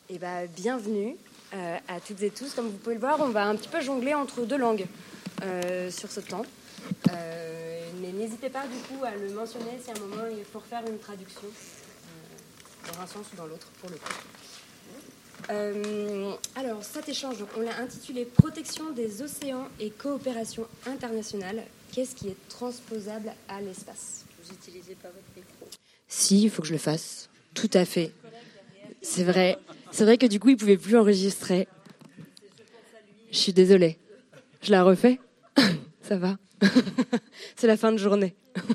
Eh ben, bienvenue à toutes et tous. Comme vous pouvez le voir, on va un petit peu jongler entre deux langues sur ce temps. Mais n'hésitez pas du coup à le mentionner si à un moment il faut refaire une traduction dans un sens ou dans l'autre pour le coup. Alors cet échange, donc, on l'a intitulé Protection des océans et coopération internationale. Qu'est-ce qui est transposable à l'espace? Vous n'utilisez pas votre micro? Si, il faut que je le fasse. Tout à fait. C'est vrai. C'est vrai que du coup, il ne pouvait plus enregistrer. Je suis désolée. Je la refais? Ça va. C'est la fin de journée.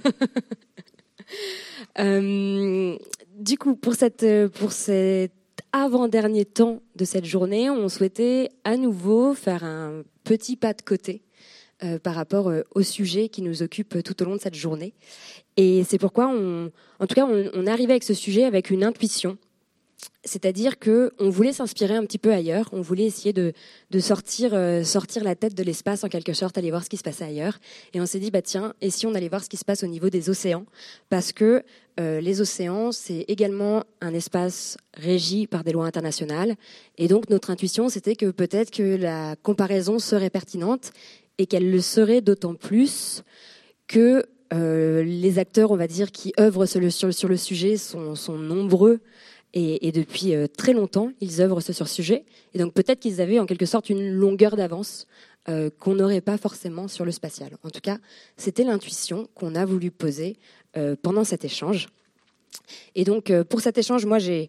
Du coup, pour cet avant-dernier temps de cette journée, on souhaitait à nouveau faire un petit pas de côté par rapport au sujet qui nous occupe tout au long de cette journée. Et c'est pourquoi on arrivait avec ce sujet avec une intuition. C'est-à-dire qu'on voulait s'inspirer un petit peu ailleurs, on voulait essayer de sortir la tête de l'espace en quelque sorte, aller voir ce qui se passait ailleurs. Et on s'est dit, tiens, et si on allait voir ce qui se passe au niveau des océans? Parce que les océans, c'est également un espace régi par des lois internationales. Et donc notre intuition, c'était que peut-être que la comparaison serait pertinente et qu'elle le serait d'autant plus que les acteurs, on va dire, qui œuvrent sur le sujet sont nombreux. Et depuis très longtemps, ils œuvrent sur ce sujet. Et donc peut-être qu'ils avaient en quelque sorte une longueur d'avance qu'on n'aurait pas forcément sur le spatial. En tout cas, c'était l'intuition qu'on a voulu poser pendant cet échange. Et donc pour cet échange, moi j'ai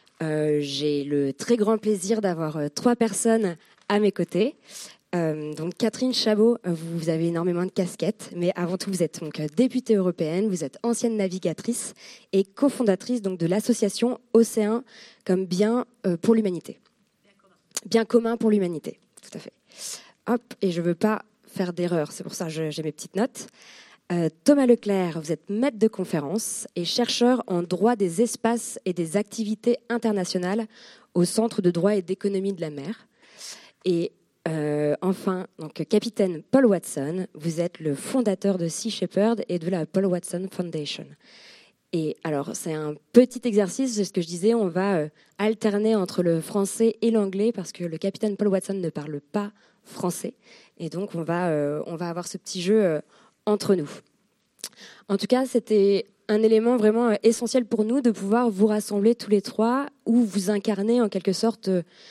le très grand plaisir d'avoir 3 personnes à mes côtés. Donc Catherine Chabot, vous avez énormément de casquettes, mais avant tout vous êtes donc députée européenne, vous êtes ancienne navigatrice et cofondatrice donc de l'association Océan comme bien pour l'humanité. Bien commun pour l'humanité, tout à fait. Hop, et je veux pas faire d'erreur, c'est pour ça que j'ai mes petites notes. Thomas Leclerc, vous êtes maître de conférence et chercheur en droit des espaces et des activités internationales au Centre de droit et d'économie de la mer. Et enfin, donc, capitaine Paul Watson, vous êtes le fondateur de Sea Shepherd et de la Paul Watson Foundation. Et alors, c'est un petit exercice, c'est ce que je disais, on va alterner entre le français et l'anglais parce que le capitaine Paul Watson ne parle pas français. Et donc, on va avoir ce petit jeu entre nous. En tout cas, c'était un élément vraiment essentiel pour nous de pouvoir vous rassembler tous les 3 où vous incarnez en quelque sorte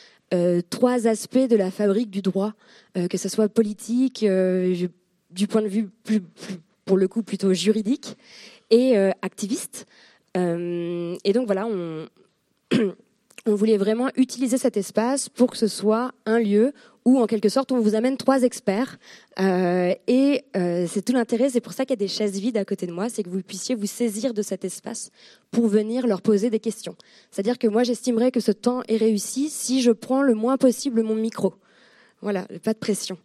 3 aspects de la fabrique du droit, que ce soit politique, du point de vue pour le coup plutôt juridique et activiste. Et donc voilà, on voulait vraiment utiliser cet espace pour que ce soit un lieu où en quelque sorte on vous amène 3 experts et c'est tout l'intérêt, c'est pour ça qu'il y a des chaises vides à côté de moi, c'est que vous puissiez vous saisir de cet espace pour venir leur poser des questions. C'est-à-dire que moi j'estimerais que ce temps est réussi si je prends le moins possible mon micro. Voilà, pas de pression.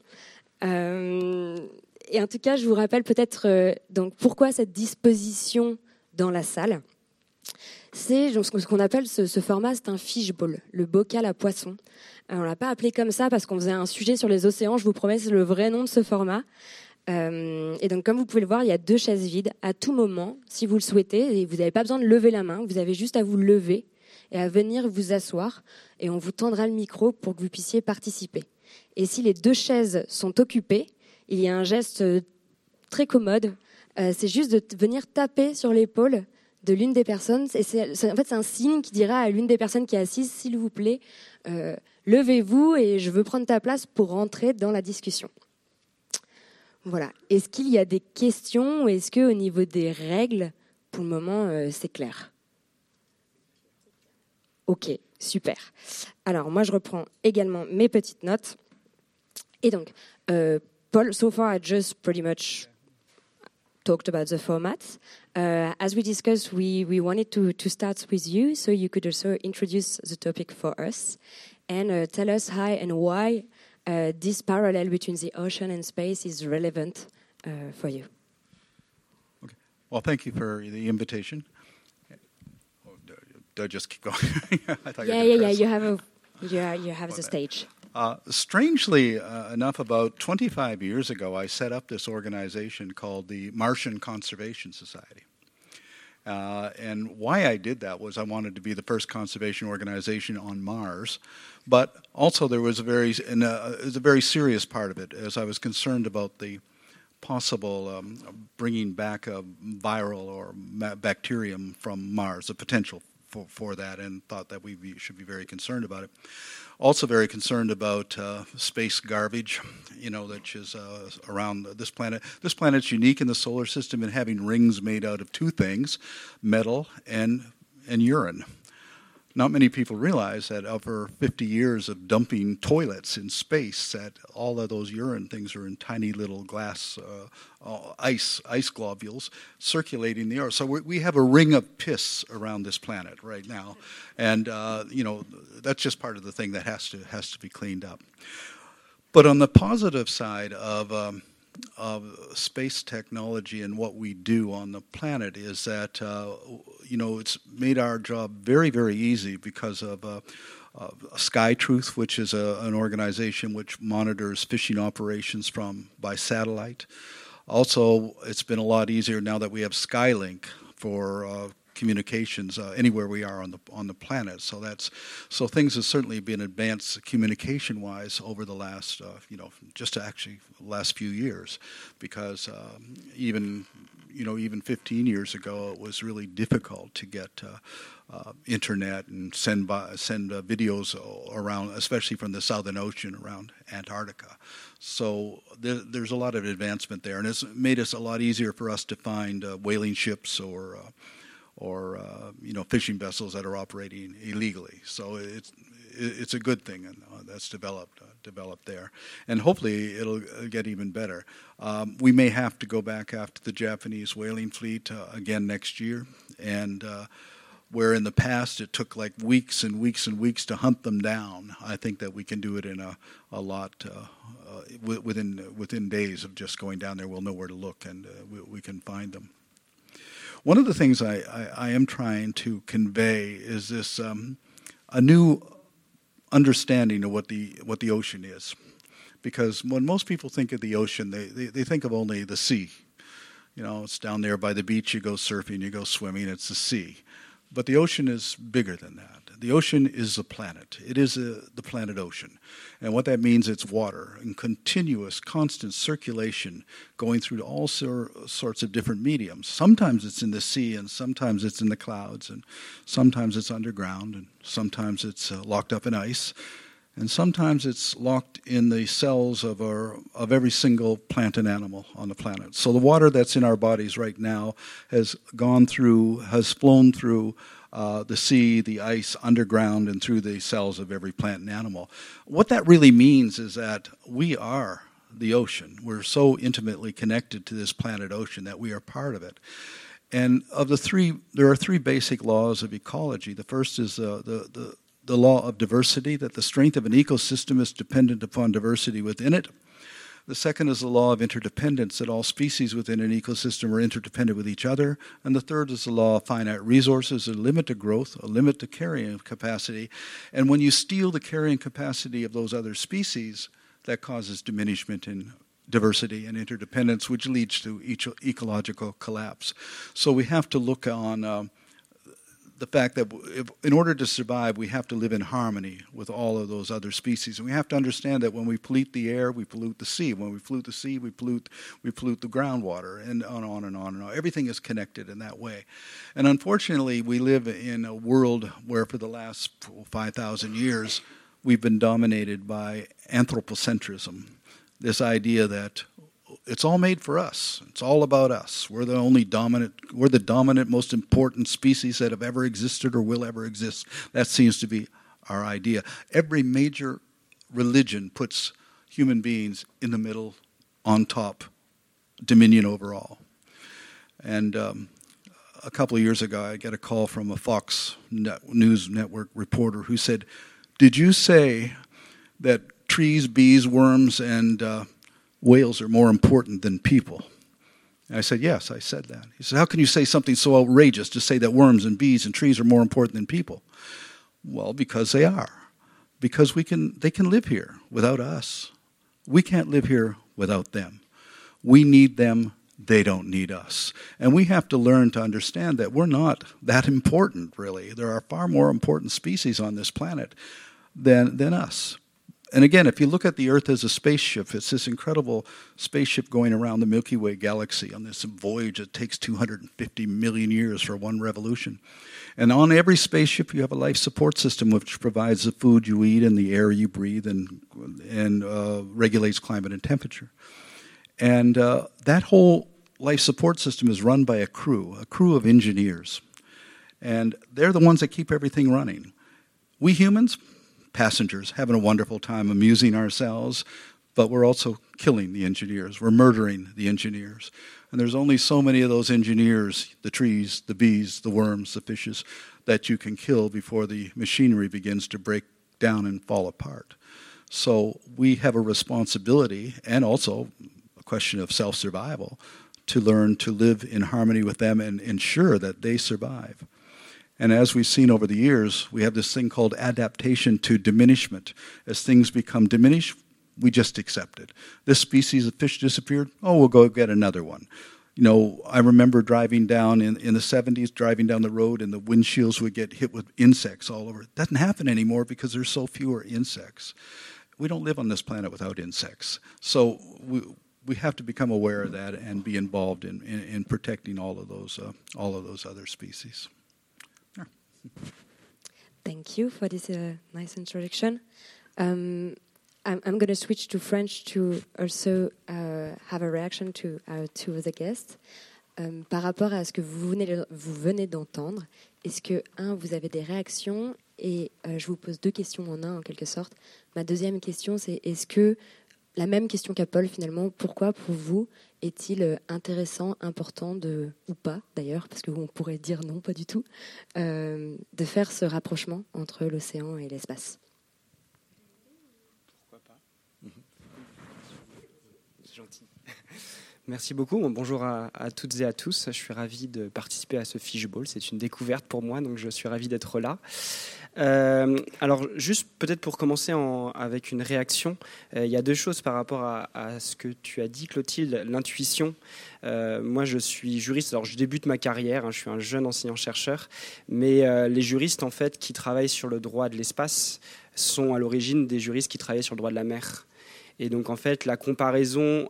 Et en tout cas, je vous rappelle peut-être donc pourquoi cette disposition dans la salle. C'est ce qu'on appelle ce format, c'est un fishbowl, le bocal à poissons. On ne l'a pas appelé comme ça parce qu'on faisait un sujet sur les océans, je vous promets, c'est le vrai nom de ce format. Et donc, comme vous pouvez le voir, il y a 2 chaises vides à tout moment, si vous le souhaitez, et vous n'avez pas besoin de lever la main, vous avez juste à vous lever et à venir vous asseoir, et on vous tendra le micro pour que vous puissiez participer. Et si les 2 chaises sont occupées, il y a un geste très commode, c'est juste de venir taper sur l'épaule de l'une des personnes. Et en fait, c'est un signe qui dira à l'une des personnes qui est assise, s'il vous plaît, levez-vous et je veux prendre ta place pour rentrer dans la discussion. Voilà. Est-ce qu'il y a des questions ou est-ce qu'au niveau des règles, pour le moment, c'est clair? Ok, super. Alors, moi, je reprends également mes petites notes. Et donc, Paul, so far I just pretty much talked about the format. As we discussed, we wanted to start with you, so you could also introduce the topic for us and tell us how and why this parallel between the ocean and space is relevant for you. Okay. Well, thank you for the invitation. Do I just keep going? I thought yeah. You have the stage. Strangely enough, about 25 years ago, I set up this organization called the Martian Conservation Society. And why I did that was I wanted to be the first conservation organization on Mars. But also there was a very serious part of it, as I was concerned about the possible bringing back a viral or bacterium from Mars, the potential for that, and thought that we should be very concerned about it. Also very concerned about space garbage, that is around this planet. This planet's unique in the solar system in having rings made out of two things, metal and urine. Not many people realize that over 50 years of dumping toilets in space, that all of those urine things are in tiny little glass ice globules circulating the Earth. So we have a ring of piss around this planet right now, and that's just part of the thing that has to be cleaned up. But on the positive side of space technology and what we do on the planet is that it's made our job very, very easy because of SkyTruth, which is an organization which monitors fishing operations by satellite. Also, it's been a lot easier now that we have Skylink for communications anywhere we are on the planet. So things have certainly been advanced communication-wise over the last last few years, because even 15 years ago it was really difficult to get internet and send videos around, especially from the Southern Ocean around Antarctica. So there's a lot of advancement there, and it's made it a lot easier for us to find whaling ships or fishing vessels that are operating illegally. So it's a good thing, and that's developed there, and hopefully it'll get even better. We may have to go back after the Japanese whaling fleet again next year, and where in the past it took like weeks and weeks and weeks to hunt them down, I think that we can do it in a lot within days of just going down there. We'll know where to look, and we can find them. One of the things I am trying to convey is this a new understanding of what the ocean is, because when most people think of the ocean, they think of only the sea. It's down there by the beach. You go surfing, you go swimming. It's the sea, but the ocean is bigger than that. The ocean is a planet. It is the planet ocean. And what that means, it's water in continuous, constant circulation going through all sorts of different mediums. Sometimes it's in the sea, and sometimes it's in the clouds, and sometimes it's underground, and sometimes it's locked up in ice, and sometimes it's locked in the cells of every single plant and animal on the planet. So the water that's in our bodies right now has flown through the sea, the ice, underground, and through the cells of every plant and animal. What that really means is that we are the ocean. We're so intimately connected to this planet ocean that we are part of it. And there are three basic laws of ecology. The first is the law of diversity, that the strength of an ecosystem is dependent upon diversity within it. The second is the law of interdependence, that all species within an ecosystem are interdependent with each other. And the third is the law of finite resources, a limit to growth, a limit to carrying capacity. And when you steal the carrying capacity of those other species, that causes diminishment in diversity and interdependence, which leads to ecological collapse. So we have to look on the fact that in order to survive, we have to live in harmony with all of those other species. And we have to understand that when we pollute the air, we pollute the sea. When we pollute the sea, we pollute the groundwater, and on and on and on. Everything is connected in that way. And unfortunately, we live in a world where for the last 5,000 years, we've been dominated by anthropocentrism, this idea that it's all made for us. It's all about us. We're the dominant, most important species that have ever existed or will ever exist. That seems to be our idea. Every major religion puts human beings in the middle, on top, dominion over all. And a couple of years ago, I got a call from a Fox News Network reporter who said, "Did you say that trees, bees, worms, and whales are more important than people?" And I said, "Yes, I said that." He said, "How can you say something so outrageous to say that worms and bees and trees are more important than people?" Well, because they are. Because they can live here without us. We can't live here without them. We need them they don't need us. And we have to learn to understand that we're not that important, really. There are far more important species on this planet than us. And again, if you look at the Earth as a spaceship, it's this incredible spaceship going around the Milky Way galaxy on this voyage that takes 250 million years for one revolution. And on every spaceship, you have a life support system which provides the food you eat and the air you breathe and regulates climate and temperature. And that whole life support system is run by a crew of engineers. And they're the ones that keep everything running. We humans, passengers, having a wonderful time amusing ourselves, but we're also killing the engineers. We're murdering the engineers. And there's only so many of those engineers, the trees, the bees, the worms, the fishes, that you can kill before the machinery begins to break down and fall apart. So we have a responsibility, and also a question of self-survival, to learn to live in harmony with them and ensure that they survive. And as we've seen over the years, we have this thing called adaptation to diminishment. As things become diminished, we just accept it. This species of fish disappeared, oh, we'll go get another one. You know, I remember driving down in the 70s, driving down the road, and the windshields would get hit with insects all over. It doesn't happen anymore because there's so fewer insects. We don't live on this planet without insects. So we have to become aware of that and be involved in protecting all of those other species. Thank you for this nice introduction. I'm going to switch to French to also have a reaction to the guests. Par rapport à ce que vous venez d'entendre, est-ce que, vous avez des réactions? Et je vous pose deux questions en un, en quelque sorte. Ma deuxième question, c'est est-ce que, la même question qu'à Paul, finalement, pourquoi, pour vous, est-il intéressant, important, ou pas, d'ailleurs, parce qu'on pourrait dire non, pas du tout, de faire ce rapprochement entre l'océan et l'espace? Pourquoi pas? C'est gentil. Merci beaucoup. Bon, bonjour à toutes et à tous. Je suis ravi de participer à ce Fishbowl. C'est une découverte pour moi, donc je suis ravi d'être là. Alors, juste peut-être pour commencer avec une réaction, il y a deux choses par rapport à ce que tu as dit, Clotilde, l'intuition. Moi, je suis juriste, alors je débute ma carrière, je suis un jeune enseignant-chercheur, mais les juristes, en fait, qui travaillent sur le droit de l'espace sont à l'origine des juristes qui travaillent sur le droit de la mer. Et donc, en fait, la comparaison,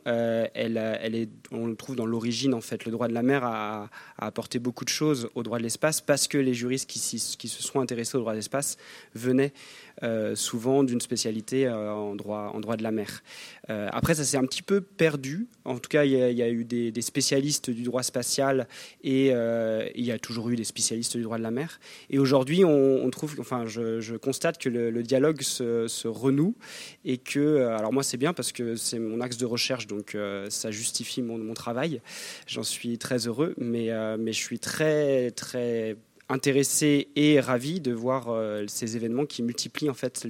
on le trouve dans l'origine. En fait, le droit de la mer a apporté beaucoup de choses au droit de l'espace parce que les juristes qui se sont intéressés au droit de l'espace venaient souvent d'une spécialité en droit de la mer. Après, ça s'est un petit peu perdu. En tout cas, il y a eu des spécialistes du droit spatial et il y a toujours eu des spécialistes du droit de la mer. Et aujourd'hui, on trouve, enfin, je constate que le dialogue se renoue et que, alors moi, c'est bien parce que c'est mon axe de recherche, donc ça justifie mon travail. J'en suis très heureux, mais je suis très, très intéressé et ravi de voir ces événements qui multiplient en fait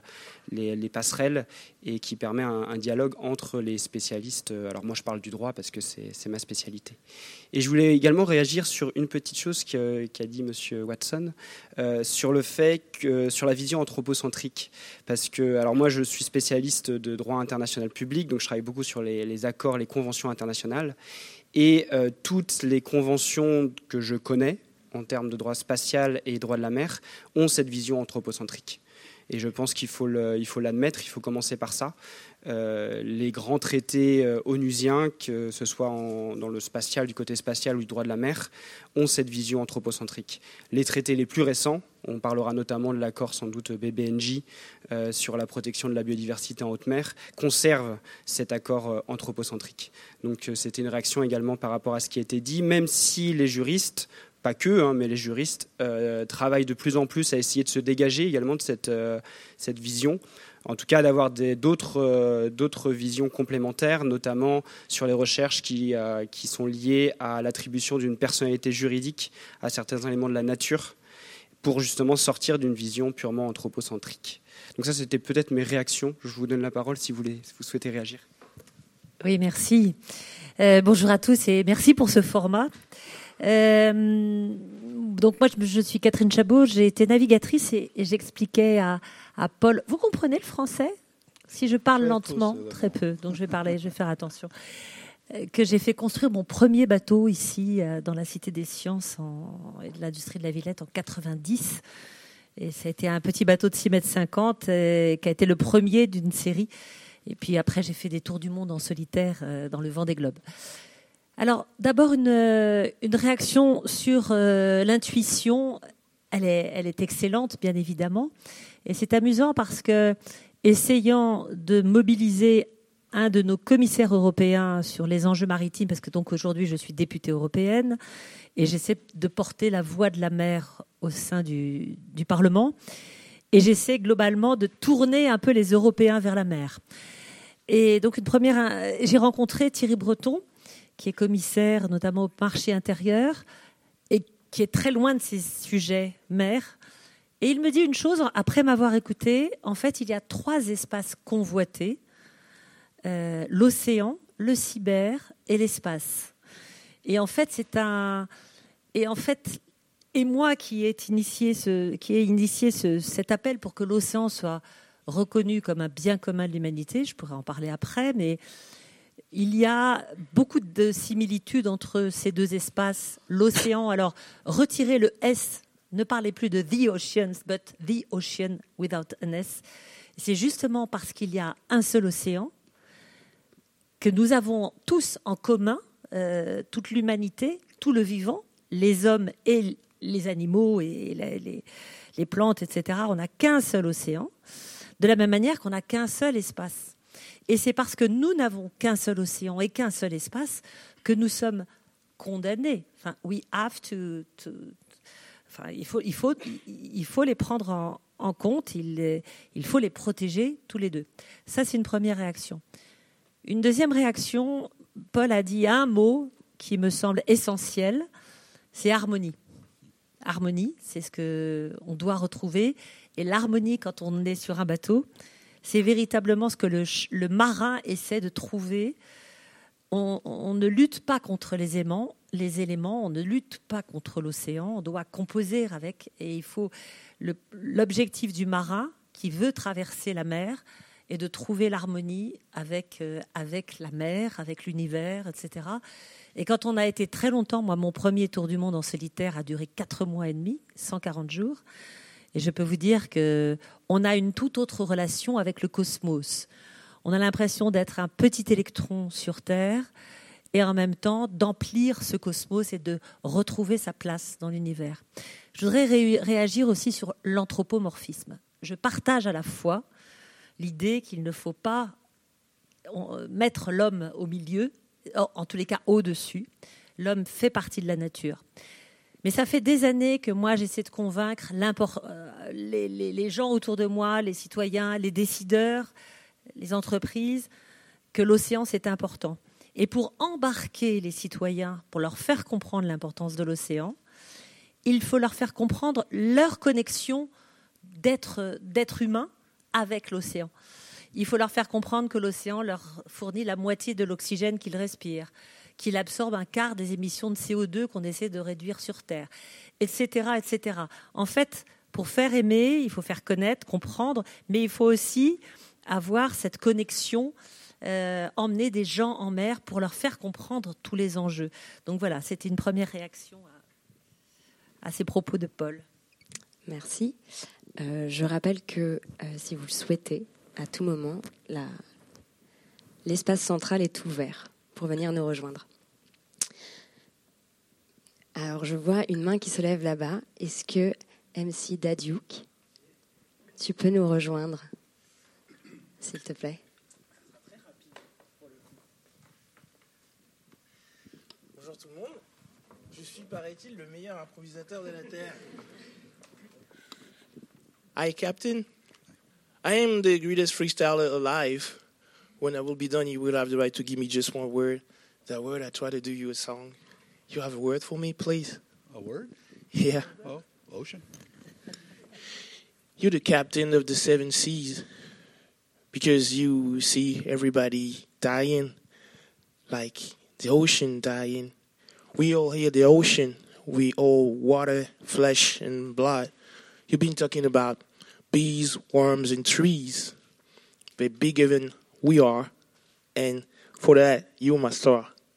les passerelles et qui permet un dialogue entre les spécialistes. Alors moi je parle du droit parce que c'est ma spécialité. Et je voulais également réagir sur une petite chose qu'a dit Monsieur Watson sur le fait que sur la vision anthropocentrique, parce que alors moi je suis spécialiste de droit international public, donc je travaille beaucoup sur les accords, les conventions internationales et toutes les conventions que je connais en termes de droit spatial et droit de la mer, ont cette vision anthropocentrique. Et je pense qu'il faut l'admettre, il faut commencer par ça. Les grands traités onusiens, que ce soit dans le spatial, du côté spatial ou du droit de la mer, ont cette vision anthropocentrique. Les traités les plus récents, on parlera notamment de l'accord sans doute BBNJ sur la protection de la biodiversité en haute mer, conservent cet accord anthropocentrique. Donc c'était une réaction également par rapport à ce qui a été dit, même si les juristes, pas que, mais les juristes travaillent de plus en plus à essayer de se dégager également de cette vision. En tout cas, d'avoir d'autres visions complémentaires, notamment sur les recherches qui sont liées à l'attribution d'une personnalité juridique à certains éléments de la nature, pour justement sortir d'une vision purement anthropocentrique. Donc ça, c'était peut-être mes réactions. Je vous donne la parole si vous souhaitez réagir. Oui, merci. Bonjour à tous et merci pour ce format. Donc moi je suis Catherine Chabot, j'ai été navigatrice et j'expliquais à Paul. Vous comprenez le français? Si je parle lentement, très peu, donc je vais faire attention. que j'ai fait construire mon premier bateau ici, dans la Cité des Sciences et de l'Industrie de la Villette en 90. Et ça a été un petit bateau de 6,50 m qui a été le premier d'une série. Et puis après, j'ai fait des tours du monde en solitaire dans le Vendée Globe. Alors, d'abord, une réaction sur l'intuition. Elle est excellente, bien évidemment. Et c'est amusant parce que, essayant de mobiliser un de nos commissaires européens sur les enjeux maritimes, parce que donc aujourd'hui, je suis députée européenne, et j'essaie de porter la voix de la mer au sein du Parlement. Et j'essaie globalement de tourner un peu les Européens vers la mer. Et donc, j'ai rencontré Thierry Breton, qui est commissaire notamment au marché intérieur, et qui est très loin de ces sujets mer. Et il me dit une chose, après m'avoir écouté, en fait, il y a 3 espaces convoités, l'océan, le cyber et l'espace. Et en fait, et moi qui ai initié cet appel pour que l'océan soit reconnu comme un bien commun de l'humanité, je pourrais en parler après, mais il y a beaucoup de similitudes entre ces 2 espaces. L'océan, alors retirez le S, ne parlez plus de the oceans, but the ocean without an S. C'est justement parce qu'il y a un seul océan que nous avons tous en commun, toute l'humanité, tout le vivant, les hommes et les animaux et les plantes, etc. On n'a qu'un seul océan, de la même manière qu'on n'a qu'un seul espace. Et c'est parce que nous n'avons qu'un seul océan et qu'un seul espace que nous sommes condamnés. Enfin, il faut les prendre en compte, il faut les protéger tous les deux. Ça, c'est une première réaction. Une deuxième réaction, Paul a dit un mot qui me semble essentiel, c'est harmonie. Harmonie, c'est ce qu'on doit retrouver. Et l'harmonie, quand on est sur un bateau, c'est véritablement ce que le marin essaie de trouver. On ne lutte pas contre les éléments, on ne lutte pas contre l'océan, on doit composer avec. Et il faut l'objectif du marin qui veut traverser la mer est de trouver l'harmonie avec la mer, avec l'univers, etc. Et quand on a été très longtemps, moi, mon premier tour du monde en solitaire a duré 4 mois et demi, 140 jours. Et je peux vous dire qu'on a une toute autre relation avec le cosmos. On a l'impression d'être un petit électron sur Terre et en même temps d'emplir ce cosmos et de retrouver sa place dans l'univers. Je voudrais réagir aussi sur l'anthropomorphisme. Je partage à la fois l'idée qu'il ne faut pas mettre l'homme au milieu, en tous les cas au-dessus. L'homme fait partie de la nature. Mais ça fait des années que moi, j'essaie de convaincre les gens autour de moi, les citoyens, les décideurs, les entreprises, que l'océan, c'est important. Et pour embarquer les citoyens, pour leur faire comprendre l'importance de l'océan, il faut leur faire comprendre leur connexion d'être humain avec l'océan. Il faut leur faire comprendre que l'océan leur fournit la moitié de l'oxygène qu'ils respirent, qu'il absorbe un quart des émissions de CO2 qu'on essaie de réduire sur Terre, etc., etc. En fait, pour faire aimer, il faut faire connaître, comprendre, mais il faut aussi avoir cette connexion, emmener des gens en mer pour leur faire comprendre tous les enjeux. Donc voilà, c'était une première réaction à ces propos de Paul. Merci. Je rappelle que si vous le souhaitez, à tout moment, l'espace central est ouvert pour venir nous rejoindre. Alors, je vois une main qui se lève là-bas. Est-ce que MC Dadiouk, tu peux nous rejoindre, s'il te plaît? Bonjour tout le monde. Je suis, paraît-il, le meilleur improvisateur de la Terre. Hi, Captain. I am the greatest freestyler alive. When I will be done, you will have the right to give me just one word. That word, I try to do you a song. You have a word for me, please? A word? Yeah. Oh, ocean. You're the captain of the 7 seas. Because you see everybody dying. Like the ocean dying. We all hear the ocean. We all water, flesh, and blood. You've been talking about bees, worms, and trees. They're bigger than we are. And for that, you're my star.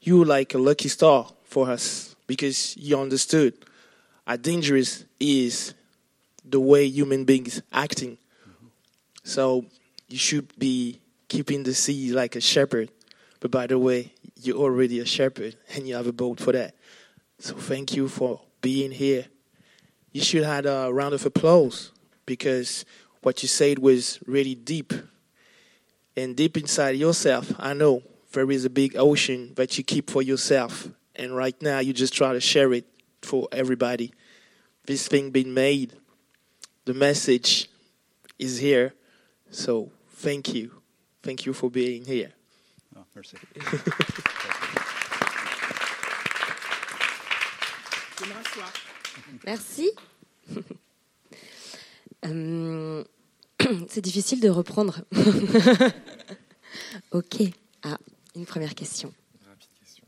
you were like a lucky star for us because you understood how dangerous is the way human beings acting. So you should be keeping the sea like a shepherd. But by the way, you're already a shepherd and you have a boat for that. So thank you for being here. You should have a round of applause because what you said was really deep. And deep inside yourself, I know there is a big ocean that you keep for yourself. And right now you just try to share it for everybody. This thing being made, the message is here. So thank you. Thank you for being here. Oh, merci. Merci. C'est difficile de reprendre. Ok. Ah, une première question. Rapide question.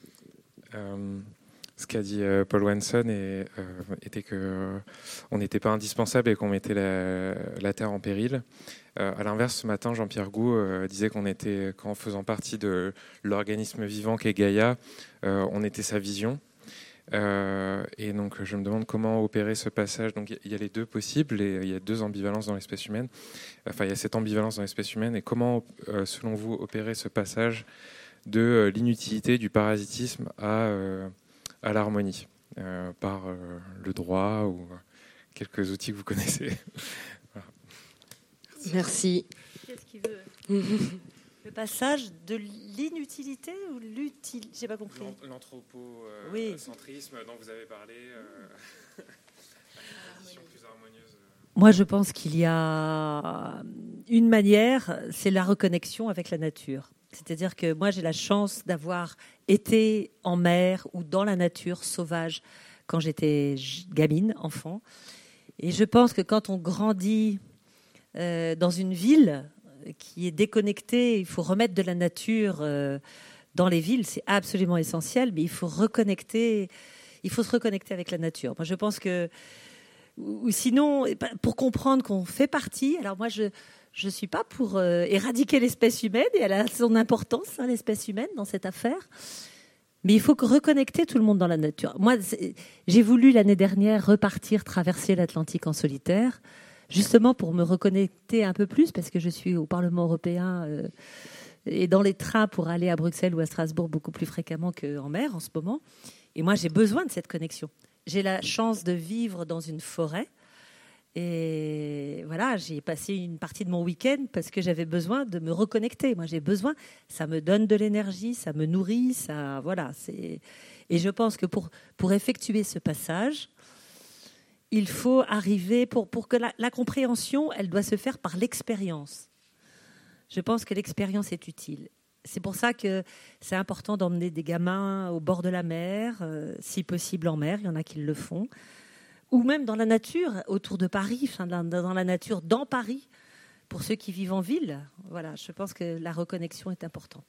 Ce qu'a dit Paul Wenson était qu'on n'était pas indispensable et qu'on mettait la Terre en péril. À l'inverse, ce matin, Jean-Pierre Gou disait qu'en faisant partie de l'organisme vivant qu'est Gaïa, on était sa vision. Et donc, je me demande comment opérer ce passage. Donc, il y a les deux possibles, et il y a deux ambivalences dans l'espèce humaine. Enfin, il y a cette ambivalence dans l'espèce humaine. Et comment, selon vous, opérer ce passage de l'inutilité, du parasitisme à l'harmonie, par le droit ou quelques outils que vous connaissez. Voilà. Merci. Qu'est-ce qu'il veut Le passage de l'inutilité ou l'utilité? J'ai pas compris. L'anthropocentrisme dont vous avez parlé, plus harmonieuse. Moi, je pense qu'il y a une manière, c'est la reconnexion avec la nature. C'est-à-dire que moi, j'ai la chance d'avoir été en mer ou dans la nature sauvage quand j'étais gamine, enfant. Et je pense que quand on grandit dans une ville qui est déconnectée, il faut remettre de la nature dans les villes, c'est absolument essentiel, mais il faut se reconnecter avec la nature. Moi, je pense que, ou sinon, pour comprendre qu'on fait partie, alors moi, je ne suis pas pour éradiquer l'espèce humaine, et elle a son importance, l'espèce humaine, dans cette affaire. Mais il faut reconnecter tout le monde dans la nature. Moi, j'ai voulu l'année dernière repartir, traverser l'Atlantique en solitaire, justement pour me reconnecter un peu plus, parce que je suis au Parlement européen et dans les trains pour aller à Bruxelles ou à Strasbourg beaucoup plus fréquemment qu'en mer en ce moment. Et moi, j'ai besoin de cette connexion. J'ai la chance de vivre dans une forêt. Et voilà, j'ai passé une partie de mon week-end parce que j'avais besoin de me reconnecter. Moi, j'ai besoin, ça me donne de l'énergie, ça me nourrit, ça, voilà. Et je pense que pour effectuer ce passage, il faut arriver, pour que la compréhension, elle doit se faire par l'expérience. Je pense que l'expérience est utile. C'est pour ça que c'est important d'emmener des gamins au bord de la mer, si possible en mer, il y en a qui le font. Ou même dans la nature, autour de Paris, dans la nature, dans Paris, pour ceux qui vivent en ville. Voilà, je pense que la reconnexion est importante.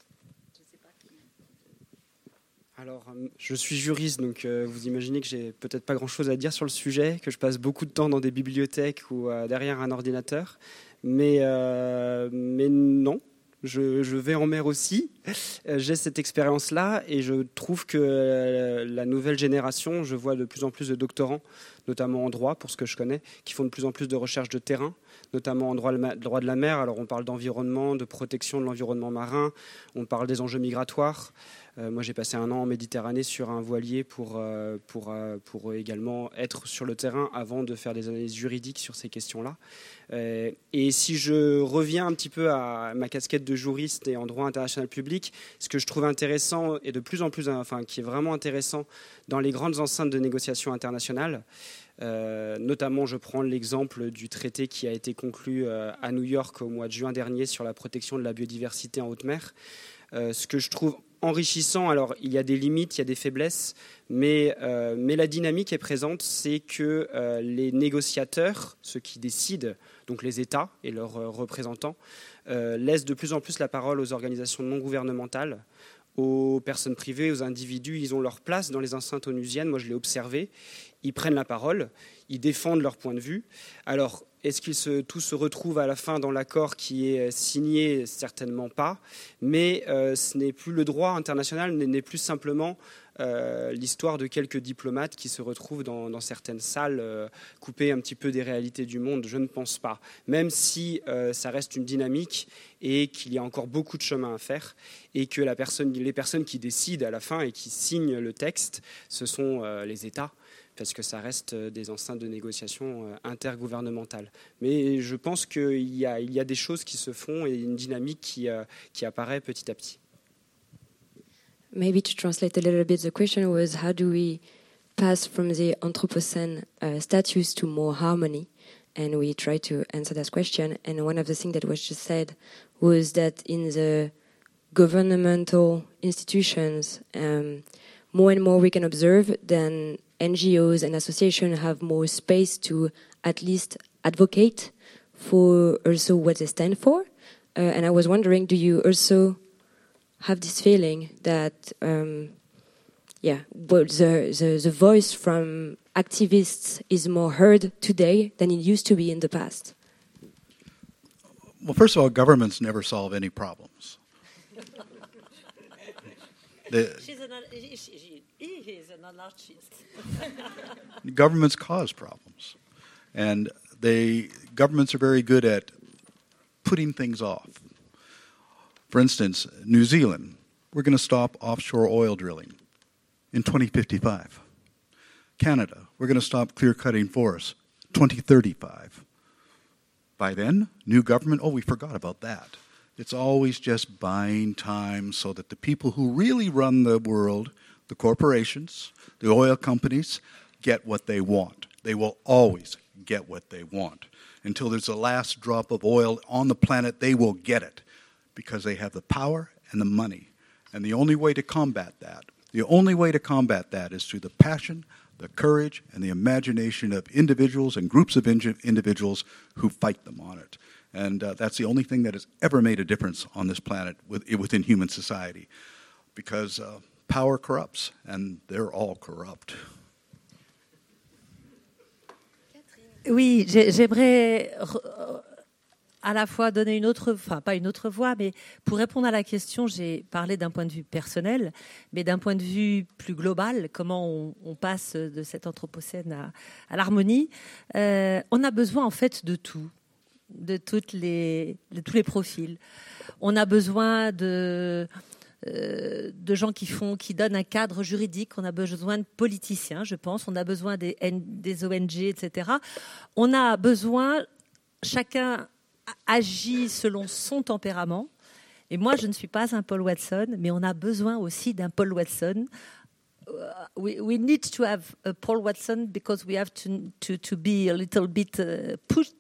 Alors, je suis juriste, donc vous imaginez que j'ai peut-être pas grand-chose à dire sur le sujet, que je passe beaucoup de temps dans des bibliothèques ou derrière un ordinateur. Mais non. Je vais en mer aussi, j'ai cette expérience-là et je trouve que la nouvelle génération, je vois de plus en plus de doctorants, notamment en droit, pour ce que je connais, qui font de plus en plus de recherches de terrain, notamment en droit de la mer. Alors on parle d'environnement, de protection de l'environnement marin, on parle des enjeux migratoires. Moi j'ai passé 1 an en Méditerranée sur un voilier pour également être sur le terrain avant de faire des analyses juridiques sur ces questions-là. Et si je reviens un petit peu à ma casquette de juriste et en droit international public, ce que je trouve intéressant et de plus en plus, qui est vraiment intéressant dans les grandes enceintes de négociation internationales, notamment je prends l'exemple du traité qui a été conclu à New York au mois de juin dernier sur la protection de la biodiversité en haute mer. Ce que je trouve enrichissant, alors il y a des limites, il y a des faiblesses, mais la dynamique est présente, c'est que les négociateurs, ceux qui décident, donc les États et leurs représentants, laissent de plus en plus la parole aux organisations non gouvernementales, aux personnes privées, aux individus. Ils ont leur place dans les enceintes onusiennes. Moi, je l'ai observé. Ils prennent la parole, ils défendent leur point de vue. Alors, est-ce qu'ils tous se retrouvent à la fin dans l'accord qui est signé? Certainement pas. Mais ce n'est plus le droit international, n'est plus simplement l'histoire de quelques diplomates qui se retrouvent dans certaines salles coupées un petit peu des réalités du monde. Je ne pense pas. Même si ça reste une dynamique et qu'il y a encore beaucoup de chemin à faire et que les personnes qui décident à la fin et qui signent le texte, ce sont les États, parce que ça reste des enceintes de négociation intergouvernementales. Mais je pense qu'il y a des choses qui se font et une dynamique qui apparaît petit à petit. Maybe to translate a little bit, the question was how do we pass from the Anthropocene status to more harmony? And we try to answer that question. And one of the things that was just said was that in the governmental institutions, more and more we can observe then NGOs and associations have more space to at least advocate for also what they stand for. And I was wondering, do you also have this feeling that, the voice from activists is more heard today than it used to be in the past? Well, first of all, governments never solve any problems. He is an anarchist. Governments cause problems. And governments are very good at putting things off. For instance, New Zealand, we're going to stop offshore oil drilling in 2055. Canada, we're going to stop clear-cutting forests 2035. By then, new government, we forgot about that. It's always just buying time so that the people who really run the world, the corporations, the oil companies, get what they want. They will always get what they want. Until there's the last drop of oil on the planet, they will get it because they have the power and the money. And the only way to combat that is through the passion, the courage, and the imagination of individuals and groups of individuals who fight them on it. And that's the only thing that has ever made a difference on this planet within human society. Because power corrupts, and they're all corrupt. Oui, j'aimerais à la fois donner pas une autre voix, mais pour répondre à la question, j'ai parlé d'un point de vue personnel, mais d'un point de vue plus global, comment on passe de cet anthropocène à l'harmonie. On a besoin en fait de tout, de tous les profils. On a besoin de gens qui donnent un cadre juridique. On a besoin de politiciens, je pense. On a besoin des ONG, etc. On a besoin, chacun agit selon son tempérament. Et moi, je ne suis pas un Paul Watson, mais on a besoin aussi d'un Paul Watson. We need to have a Paul Watson because we have to be a little bit pushed.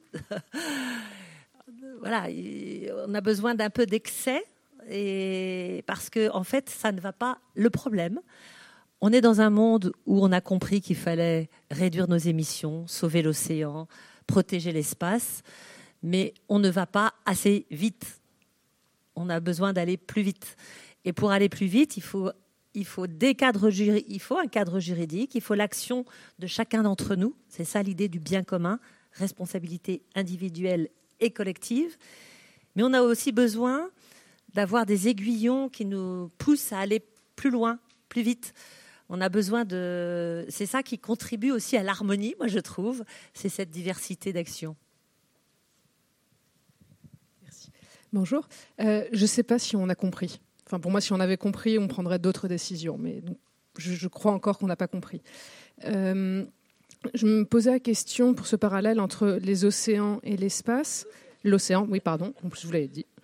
Voilà, on a besoin d'un peu d'excès. Et parce que en fait, ça ne va pas. Le problème, on est dans un monde où on a compris qu'il fallait réduire nos émissions, sauver l'océan, protéger l'espace, mais on ne va pas assez vite. On a besoin d'aller plus vite. Et pour aller plus vite, il faut un cadre juridique, il faut l'action de chacun d'entre nous. C'est ça l'idée du bien commun, responsabilité individuelle et collective. Mais on a aussi besoin d'avoir des aiguillons qui nous poussent à aller plus loin, plus vite. On a besoin de... C'est ça qui contribue aussi à l'harmonie, moi je trouve, c'est cette diversité d'action. Merci. Bonjour. Je ne sais pas si on a compris. Enfin, pour moi, si on avait compris, on prendrait d'autres décisions. Mais donc, je crois encore qu'on n'a pas compris. Je me posais la question pour ce parallèle entre les océans et l'espace. L'océan, oui, pardon, en plus je vous l'avais dit.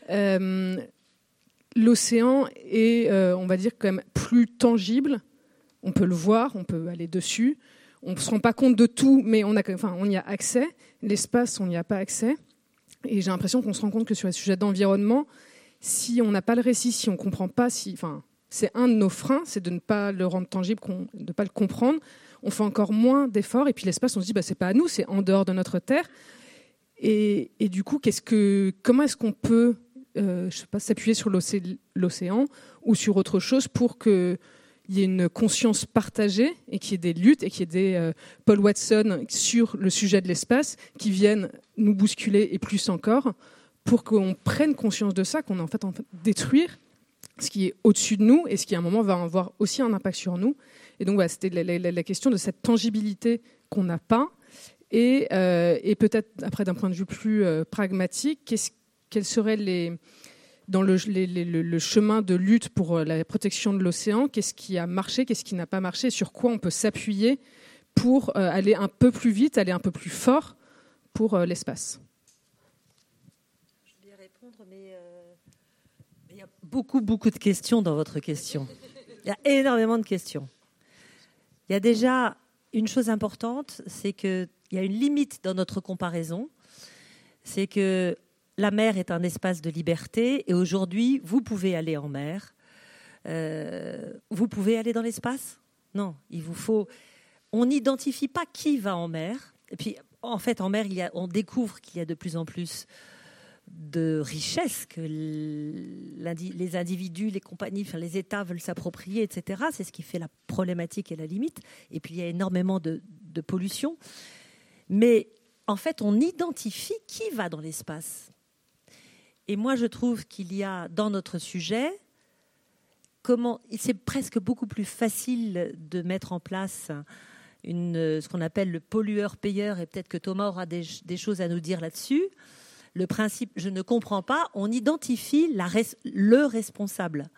L'océan est, on va dire, quand même plus tangible. On peut le voir, on peut aller dessus. On ne se rend pas compte de tout, mais on y a accès. L'espace, on n'y a pas accès. Et j'ai l'impression qu'on se rend compte que sur les sujets d'environnement, si on n'a pas le récit, si on ne comprend pas, c'est un de nos freins, c'est de ne pas le rendre tangible, de ne pas le comprendre. On fait encore moins d'efforts. Et puis l'espace, on se dit, c'est pas à nous, c'est en dehors de notre Terre. Et du coup, comment est-ce qu'on peut s'appuyer sur l'océan ou sur autre chose pour qu'il y ait une conscience partagée et qu'il y ait des luttes et qu'il y ait des Paul Watson sur le sujet de l'espace qui viennent nous bousculer et plus encore pour qu'on prenne conscience de ça, qu'on en fait détruire ce qui est au-dessus de nous et ce qui à un moment va avoir aussi un impact sur nous. Et donc voilà, c'était la question de cette tangibilité qu'on n'a pas. Et peut-être après d'un point de vue plus pragmatique, quels seraient dans le chemin de lutte pour la protection de l'océan, qu'est-ce qui a marché, qu'est-ce qui n'a pas marché, sur quoi on peut s'appuyer pour aller un peu plus vite, aller un peu plus fort pour l'espace. Je vais répondre, mais il y a beaucoup de questions dans votre question. Il y a énormément de questions. Il y a déjà une chose importante, c'est qu'il y a une limite dans notre comparaison, c'est que la mer est un espace de liberté et aujourd'hui, vous pouvez aller en mer. Vous pouvez aller dans l'espace ? Non, il vous faut... On n'identifie pas qui va en mer. Et puis, en fait, en mer, on découvre qu'il y a de plus en plus de richesses que les individus, les compagnies, enfin, les États veulent s'approprier, etc. C'est ce qui fait la problématique et la limite. Et puis, il y a énormément de pollution. Mais en fait, on identifie qui va dans l'espace. Et moi, je trouve qu'il y a dans notre sujet, c'est presque beaucoup plus facile de mettre en place ce qu'on appelle le pollueur-payeur, et peut-être que Thomas aura des choses à nous dire là-dessus. Le principe, je ne comprends pas, on identifie le responsable.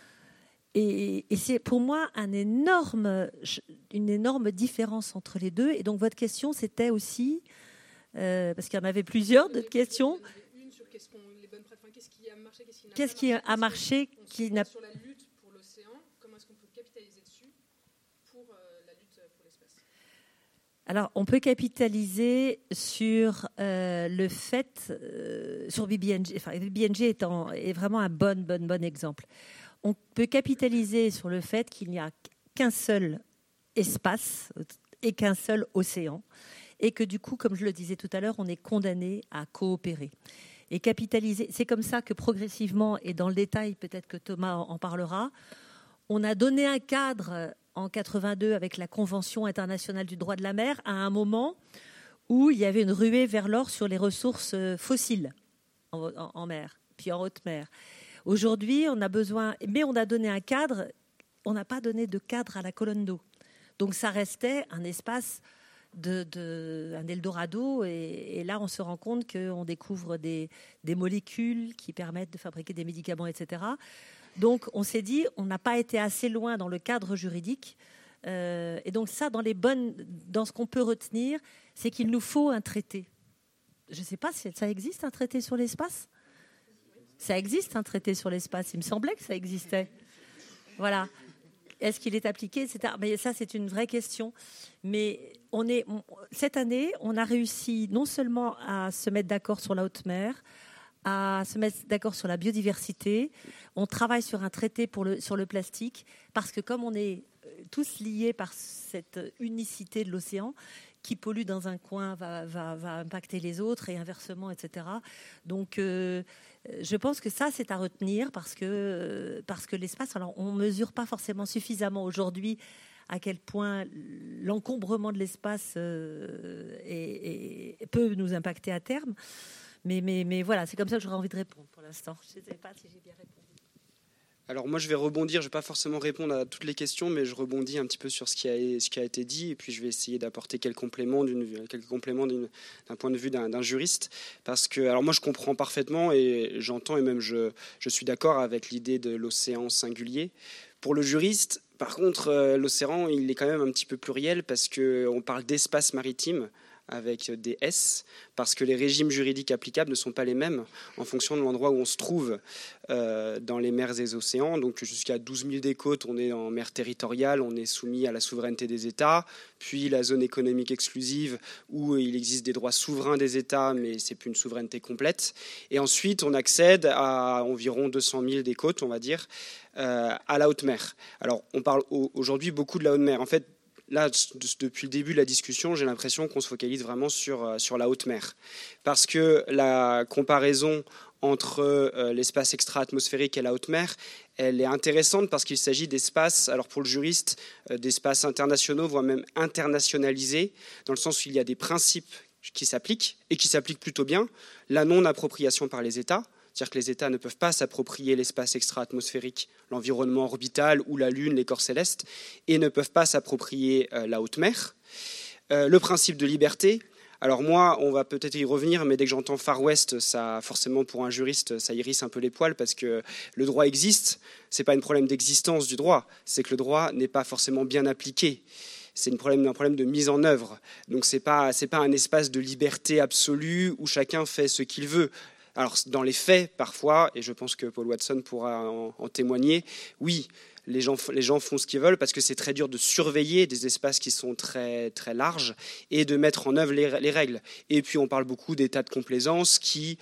Et c'est pour moi une énorme différence entre les deux. Et donc votre question, c'était aussi, parce qu'il y en avait plusieurs d'autres questions. Une sur qu'est-ce qui a marché, qu'est-ce qui a marché, qui n'a pas marché. Sur la lutte pour l'océan, comment est-ce qu'on peut capitaliser dessus pour la lutte pour l'espace ? Alors, on peut capitaliser sur le fait, sur BBNJ. Enfin, BBNJ est vraiment un bon exemple. On peut capitaliser sur le fait qu'il n'y a qu'un seul espace et qu'un seul océan, et que du coup, comme je le disais tout à l'heure, on est condamné à coopérer. Et capitaliser, c'est comme ça que progressivement, et dans le détail, peut-être que Thomas en parlera, on a donné un cadre en 82 avec la Convention internationale du droit de la mer à un moment où il y avait une ruée vers l'or sur les ressources fossiles en mer, puis en haute mer. Aujourd'hui, on a besoin, mais on a donné un cadre, on n'a pas donné de cadre à la colonne d'eau. Donc ça restait un espace un Eldorado, et là on se rend compte qu'on découvre des molécules qui permettent de fabriquer des médicaments, etc. Donc on s'est dit, on n'a pas été assez loin dans le cadre juridique, et donc ça, dans ce qu'on peut retenir, c'est qu'il nous faut un traité. Je ne sais pas si ça existe, un traité sur l'espace. Ça existe, un traité sur l'espace. Il me semblait que ça existait. Voilà. Est-ce qu'il est appliqué, etc. Mais ça, c'est une vraie question. Mais cette année, on a réussi non seulement à se mettre d'accord sur la haute mer, à se mettre d'accord sur la biodiversité. On travaille sur un traité sur le plastique, parce que comme on est tous liés par cette unicité de l'océan, qui pollue dans un coin va impacter les autres et inversement, etc. Donc, je pense que ça, c'est à retenir, parce que l'espace, alors on ne mesure pas forcément suffisamment aujourd'hui à quel point l'encombrement de l'espace peut nous impacter à terme. Mais voilà, c'est comme ça que j'aurais envie de répondre pour l'instant. Je ne sais pas si j'ai bien répondu. Alors moi je vais rebondir, je ne vais pas forcément répondre à toutes les questions, mais je rebondis un petit peu sur ce qui a été dit, et puis je vais essayer d'apporter quelques compléments d'un point de vue d'un juriste, parce que alors moi je comprends parfaitement et j'entends, et même je suis d'accord avec l'idée de l'océan singulier. Pour le juriste, par contre, l'océan il est quand même un petit peu pluriel, parce qu'on parle d'espace maritime avec des S, parce que les régimes juridiques applicables ne sont pas les mêmes en fonction de l'endroit où on se trouve dans les mers et les océans. Donc jusqu'à 12 000 des côtes, on est en mer territoriale, on est soumis à la souveraineté des États, puis la zone économique exclusive, où il existe des droits souverains des États, mais c'est plus une souveraineté complète. Et ensuite, on accède à environ 200 000 des côtes, on va dire, à la haute mer. Alors, on parle aujourd'hui beaucoup de la haute mer. En fait, là, depuis le début de la discussion, j'ai l'impression qu'on se focalise vraiment sur la haute mer. Parce que la comparaison entre l'espace extra-atmosphérique et la haute mer, elle est intéressante parce qu'il s'agit d'espaces, alors pour le juriste, d'espaces internationaux, voire même internationalisés, dans le sens où il y a des principes qui s'appliquent, et qui s'appliquent plutôt bien. La non-appropriation par les États, c'est-à-dire que les États ne peuvent pas s'approprier l'espace extra-atmosphérique, l'environnement orbital ou la Lune, les corps célestes, et ne peuvent pas s'approprier la haute mer. Le principe de liberté, alors moi, on va peut-être y revenir, mais dès que j'entends Far West, ça, forcément pour un juriste, ça hérisse un peu les poils, parce que le droit existe. Ce n'est pas un problème d'existence du droit, c'est que le droit n'est pas forcément bien appliqué. C'est un problème de mise en œuvre. Donc ce n'est pas un espace de liberté absolue où chacun fait ce qu'il veut. Alors dans les faits, parfois, et je pense que Paul Watson pourra en témoigner, oui, les gens font ce qu'ils veulent parce que c'est très dur de surveiller des espaces qui sont très, très larges et de mettre en œuvre les règles. Et puis on parle beaucoup d'états de complaisance qui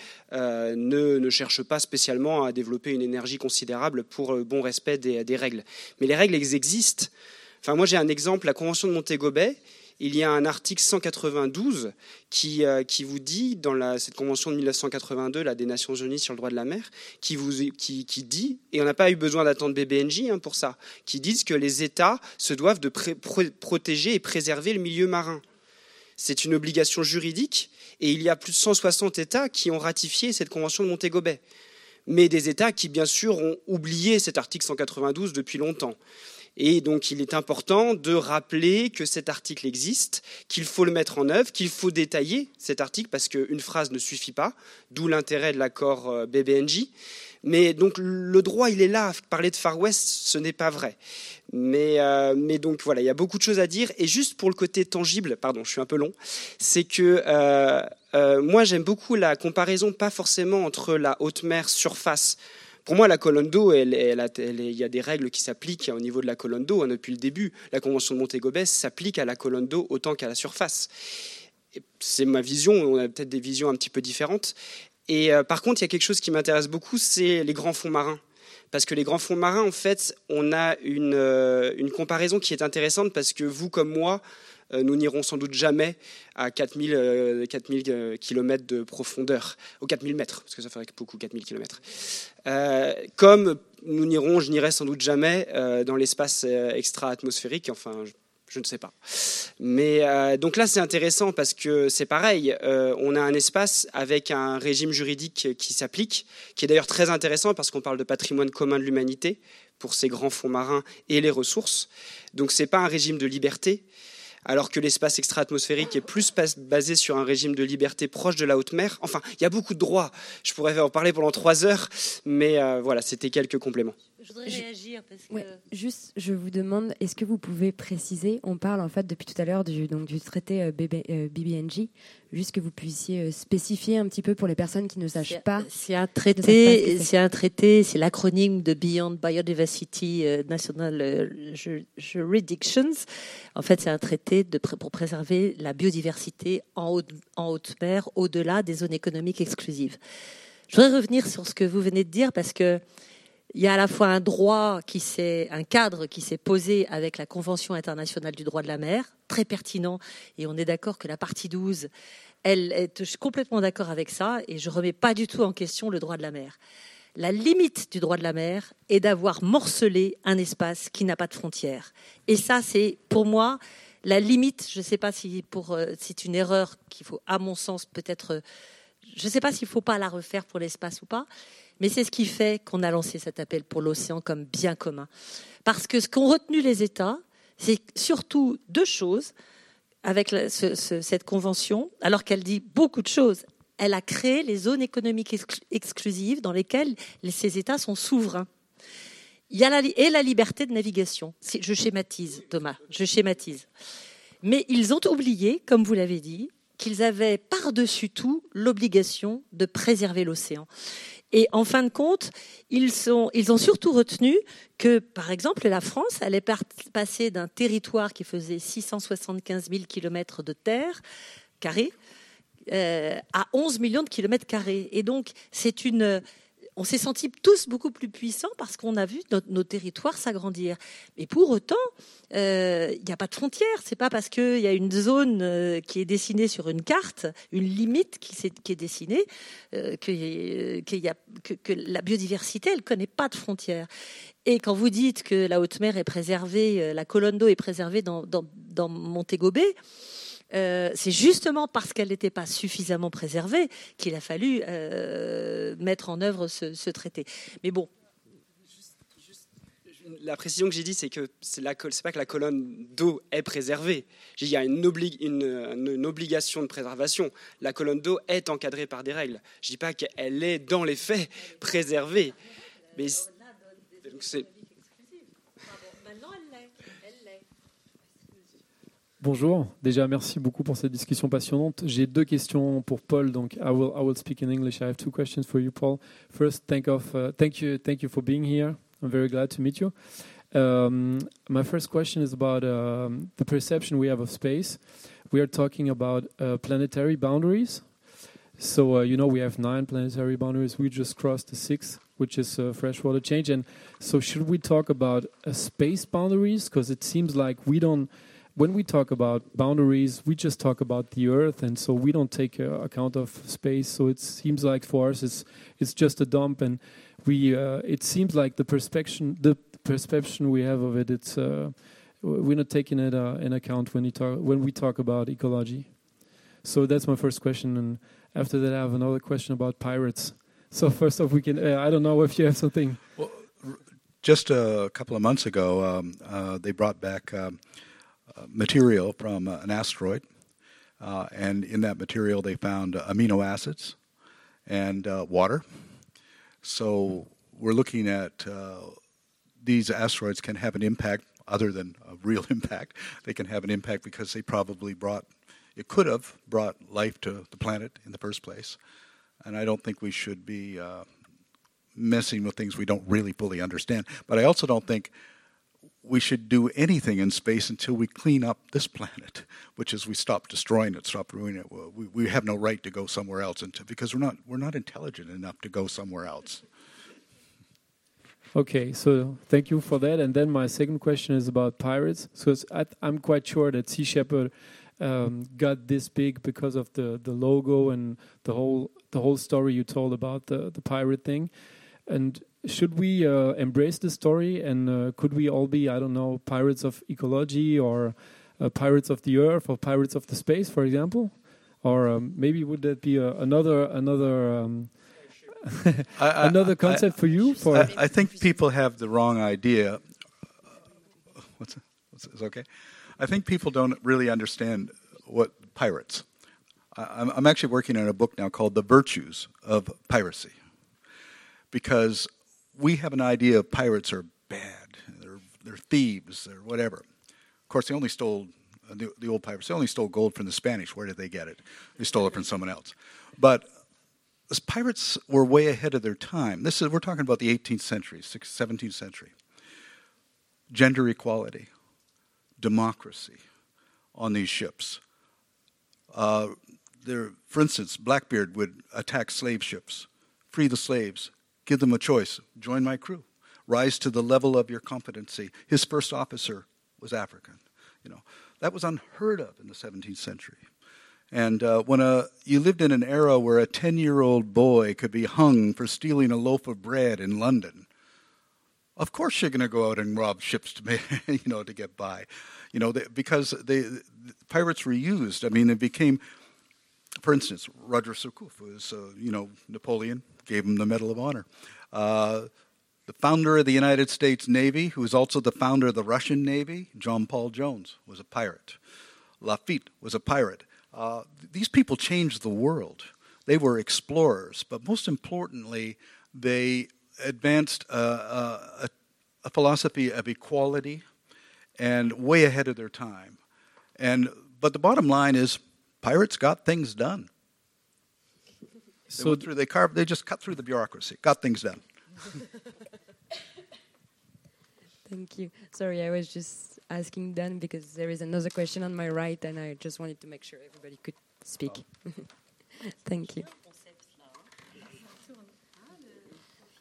ne cherchent pas spécialement à développer une énergie considérable pour le bon respect des règles. Mais les règles existent. Enfin, moi j'ai un exemple, la Convention de Montego Bay. Il y a un article 192 qui vous dit, dans cette convention de 1982 des Nations Unies sur le droit de la mer, qui dit, et on n'a pas eu besoin d'attendre BBNJ pour ça, qui disent que les États se doivent de protéger et préserver le milieu marin. C'est une obligation juridique, et il y a plus de 160 États qui ont ratifié cette convention de Montego Bay. Mais des États qui, bien sûr, ont oublié cet article 192 depuis longtemps. Et donc, il est important de rappeler que cet article existe, qu'il faut le mettre en œuvre, qu'il faut détailler cet article, parce qu'une phrase ne suffit pas, d'où l'intérêt de l'accord BBNJ. Mais donc, le droit, il est là. Parler de Far West, ce n'est pas vrai. Mais donc, voilà, il y a beaucoup de choses à dire. Et juste pour le côté tangible, pardon, je suis un peu long, c'est que moi, j'aime beaucoup la comparaison, pas forcément entre la haute mer surface. Pour moi, la colonne d'eau, il y a des règles qui s'appliquent au niveau de la colonne d'eau. Depuis le début, la Convention de Montego Bay s'applique à la colonne d'eau autant qu'à la surface. C'est ma vision, on a peut-être des visions un petit peu différentes. Et par contre, il y a quelque chose qui m'intéresse beaucoup, c'est les grands fonds marins. Parce que les grands fonds marins, en fait, on a une comparaison qui est intéressante parce que vous, comme moi, nous n'irons sans doute jamais à 4000 km de profondeur, aux 4000 mètres, parce que ça ferait beaucoup, 4000 km. Comme je n'irai sans doute jamais dans l'espace extra-atmosphérique, enfin, je ne sais pas. Mais donc là, c'est intéressant parce que c'est pareil, on a un espace avec un régime juridique qui s'applique, qui est d'ailleurs très intéressant parce qu'on parle de patrimoine commun de l'humanité pour ces grands fonds marins et les ressources. Donc ce n'est pas un régime de liberté, alors que l'espace extra-atmosphérique est plus basé sur un régime de liberté proche de la haute mer. Enfin, il y a beaucoup de droits. Je pourrais en parler pendant 3 heures, mais voilà, c'était quelques compléments. Je voudrais réagir parce que... Ouais, juste, je vous demande, est-ce que vous pouvez préciser, on parle en fait depuis tout à l'heure du traité BBNJ, juste que vous puissiez spécifier un petit peu pour les personnes qui ne sachent pas. C'est un traité, c'est l'acronyme de Beyond Biodiversity National Jurisdictions. En fait, c'est un traité pour préserver la biodiversité en haute mer, au-delà des zones économiques exclusives. Je voudrais revenir sur ce que vous venez de dire parce que il y a à la fois un cadre qui s'est posé avec la Convention internationale du droit de la mer, très pertinent, et on est d'accord que la partie 12, je suis complètement d'accord avec ça, et je ne remets pas du tout en question le droit de la mer. La limite du droit de la mer est d'avoir morcelé un espace qui n'a pas de frontières. Et ça, c'est pour moi la limite. Je ne sais pas si c'est une erreur qu'il faut, à mon sens, peut-être. Je ne sais pas s'il ne faut pas la refaire pour l'espace ou pas. Mais c'est ce qui fait qu'on a lancé cet appel pour l'océan comme bien commun. Parce que ce qu'ont retenu les États, c'est surtout 2 choses avec cette convention, alors qu'elle dit beaucoup de choses. Elle a créé les zones économiques exclusives dans lesquelles ces États sont souverains. Il y a la liberté de navigation. Je schématise, Thomas, je schématise. Mais ils ont oublié, comme vous l'avez dit, qu'ils avaient par-dessus tout l'obligation de préserver l'océan. Et en fin de compte, ils ont surtout retenu que, par exemple, la France allait passer d'un territoire qui faisait 675 000 km de terre carrée à 11 millions de kilomètres carrés. Et donc, on s'est sentis tous beaucoup plus puissants parce qu'on a vu nos territoires s'agrandir. Mais pour autant, il n'y a pas de frontières. C'est pas parce qu'il y a une zone qui est dessinée sur une carte, une limite qui est dessinée, que la biodiversité, elle connaît pas de frontières. Et quand vous dites que la haute mer est préservée, la colonne d'eau est préservée dans Montego Bay, c'est justement parce qu'elle n'était pas suffisamment préservée qu'il a fallu mettre en œuvre ce traité. Mais bon. La précision que j'ai dit, c'est que c'est pas que la colonne d'eau est préservée. Il y a une obligation de préservation. La colonne d'eau est encadrée par des règles. Je ne dis pas qu'elle est, dans les faits, préservée. Mais donc c'est... Bonjour, déjà merci beaucoup pour cette discussion passionnante. J'ai 2 questions pour Paul, donc I will speak in English. I have 2 questions for you, Paul. First, thank you for being here. I'm very glad to meet you. My first question is about the perception we have of space. We are talking about planetary boundaries. So, we have 9 planetary boundaries. We just crossed the 6th, which is freshwater change. And so should we talk about space boundaries? Because it seems like when we talk about boundaries, we just talk about the Earth, and so we don't take account of space. So it seems like for us, it's just a dump, and it seems like the perception we have of it, we're not taking it in account when we talk about ecology. So that's my first question, and after that, I have another question about pirates. So first off, I don't know if you have something. Well, just a couple of months ago, they brought back material from an asteroid, and in that material they found amino acids and water. So we're looking at these asteroids can have an impact other than a real impact. They can have an impact because they probably could have brought life to the planet in the first place. And I don't think we should be messing with things we don't really fully understand. But I also don't think we should do anything in space until we clean up this planet, which is we stop destroying it, stop ruining it. We have no right to go somewhere else because we're not intelligent enough to go somewhere else. Okay, so thank you for that. And then my second question is about pirates. So I'm quite sure that Sea Shepherd got this big because of the logo and the whole story you told about the pirate thing. And should we embrace the story, and could we all be, I don't know, pirates of ecology or pirates of the earth or pirates of the space, for example? Or maybe would that be another another concept for you? I think people have the wrong idea. Is okay? I think people don't really understand what pirates. I'm actually working on a book now called The Virtues of Piracy, because we have an idea of pirates are bad, they're thieves, or whatever. Of course, they only stole, the old pirates, they only stole gold from the Spanish. Where did they get it? They stole it from someone else. But pirates were way ahead of their time. We're talking about the 18th century, 17th century. Gender equality, democracy on these ships. For instance, Blackbeard would attack slave ships, free the slaves, give them a choice, join my crew, rise to the level of your competency. His first officer was African. That was unheard of in the 17th century. And when you lived in an era where a 10-year-old boy could be hung for stealing a loaf of bread in London, of course you're going to go out and rob ships to get by, because the pirates were used. I mean, it became, for instance, Roger Surcouf was, Napoleon gave him the Medal of Honor. The founder of the United States Navy, who was also the founder of the Russian Navy, John Paul Jones, was a pirate. Lafitte was a pirate. These people changed the world. They were explorers, but most importantly, they advanced a philosophy of equality and way ahead of their time. But the bottom line is, pirates got things done. They just cut through the bureaucracy, got things done. Thank you. Sorry, I was just asking Dan because there is another question on my right, and I just wanted to make sure everybody could speak. Thank you.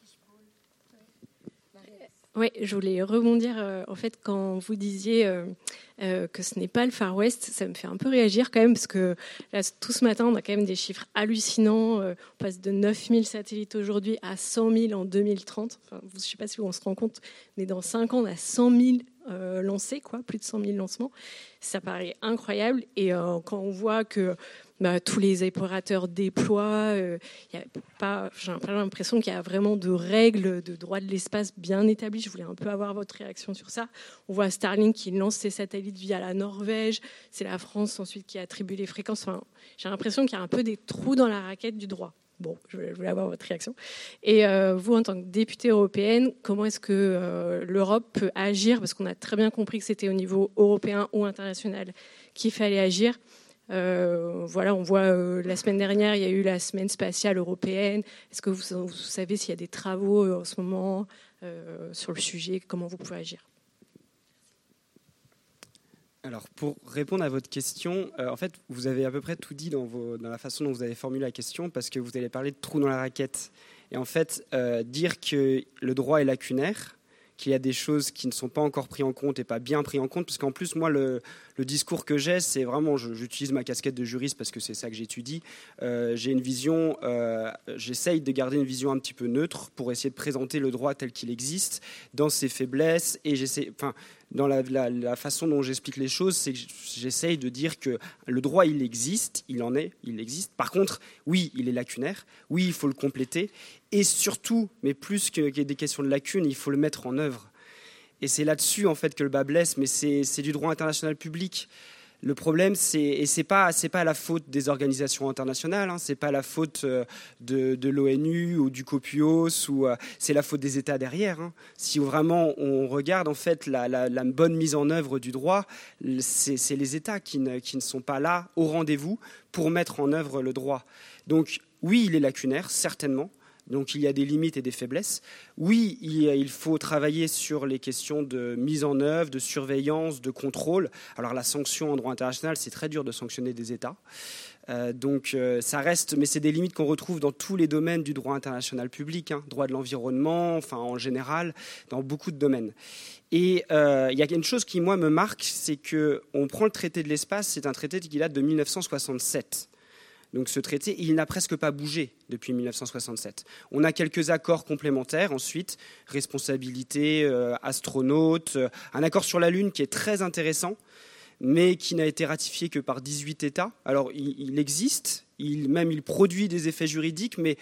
Oui, je voulais rebondir. En fait, quand vous disiez que ce n'est pas le Far West, ça me fait un peu réagir quand même, parce que là, tout ce matin, on a quand même des chiffres hallucinants. On passe de 9000 satellites aujourd'hui à 100 000 en 2030. Enfin, je ne sais pas si on se rend compte, mais dans 5 ans, on a 100 000 lancés, plus de 100 000 lancements. Ça paraît incroyable. Et quand on voit que tous les opérateurs déploient, j'ai pas l'impression qu'il y a vraiment de règles de droit de l'espace bien établies. Je voulais un peu avoir votre réaction sur ça. On voit Starlink qui lance ses satellites via la Norvège. C'est la France ensuite qui attribue les fréquences. Enfin, j'ai l'impression qu'il y a un peu des trous dans la raquette du droit. Bon, je voulais avoir votre réaction. Et vous, en tant que députée européenne, comment est-ce que l'Europe peut agir? Parce qu'on a très bien compris que c'était au niveau européen ou international qu'il fallait agir. Voilà, on voit la semaine dernière, il y a eu la semaine spatiale européenne. Est-ce que vous savez s'il y a des travaux en ce moment sur le sujet? Comment vous pouvez agir? Alors, pour répondre à votre question, en fait, vous avez à peu près tout dit dans la façon dont vous avez formulé la question, parce que vous allez parler de trous dans la raquette. Et en fait, dire que le droit est lacunaire, qu'il y a des choses qui ne sont pas encore prises en compte et pas bien prises en compte, parce qu'en plus, moi, le discours que j'ai, c'est vraiment, j'utilise ma casquette de juriste parce que c'est ça que j'étudie. J'ai une vision, j'essaye de garder une vision un petit peu neutre pour essayer de présenter le droit tel qu'il existe, dans ses faiblesses, et dans la façon dont j'explique les choses, c'est que j'essaye de dire que le droit, il existe, il existe. Par contre, oui, il est lacunaire, oui, il faut le compléter, et surtout, mais plus que des questions de lacunes, il faut le mettre en œuvre. Et c'est là-dessus, en fait, que le bas blesse, mais c'est du droit international public. Le problème, c'est pas la faute des organisations internationales, hein, c'est pas la faute de l'ONU ou du COPUOS, c'est la faute des États derrière. Hein. Si vraiment on regarde en fait la bonne mise en œuvre du droit, c'est les États qui ne sont pas là au rendez-vous pour mettre en œuvre le droit. Donc oui, il est lacunaire, certainement. Donc il y a des limites et des faiblesses. Oui, il faut travailler sur les questions de mise en œuvre, de surveillance, de contrôle. Alors la sanction en droit international, c'est très dur de sanctionner des États. Donc ça reste, mais c'est des limites qu'on retrouve dans tous les domaines du droit international public, hein, droit de l'environnement, enfin en général, dans beaucoup de domaines. Et il y a une chose qui, moi, me marque, c'est qu'on prend le traité de l'espace, c'est un traité qui date de 1967. Donc ce traité, il n'a presque pas bougé depuis 1967. On a quelques accords complémentaires ensuite, responsabilité, astronautes, un accord sur la Lune qui est très intéressant, mais qui n'a été ratifié que par 18 États. Alors il existe, il produit des effets juridiques, mais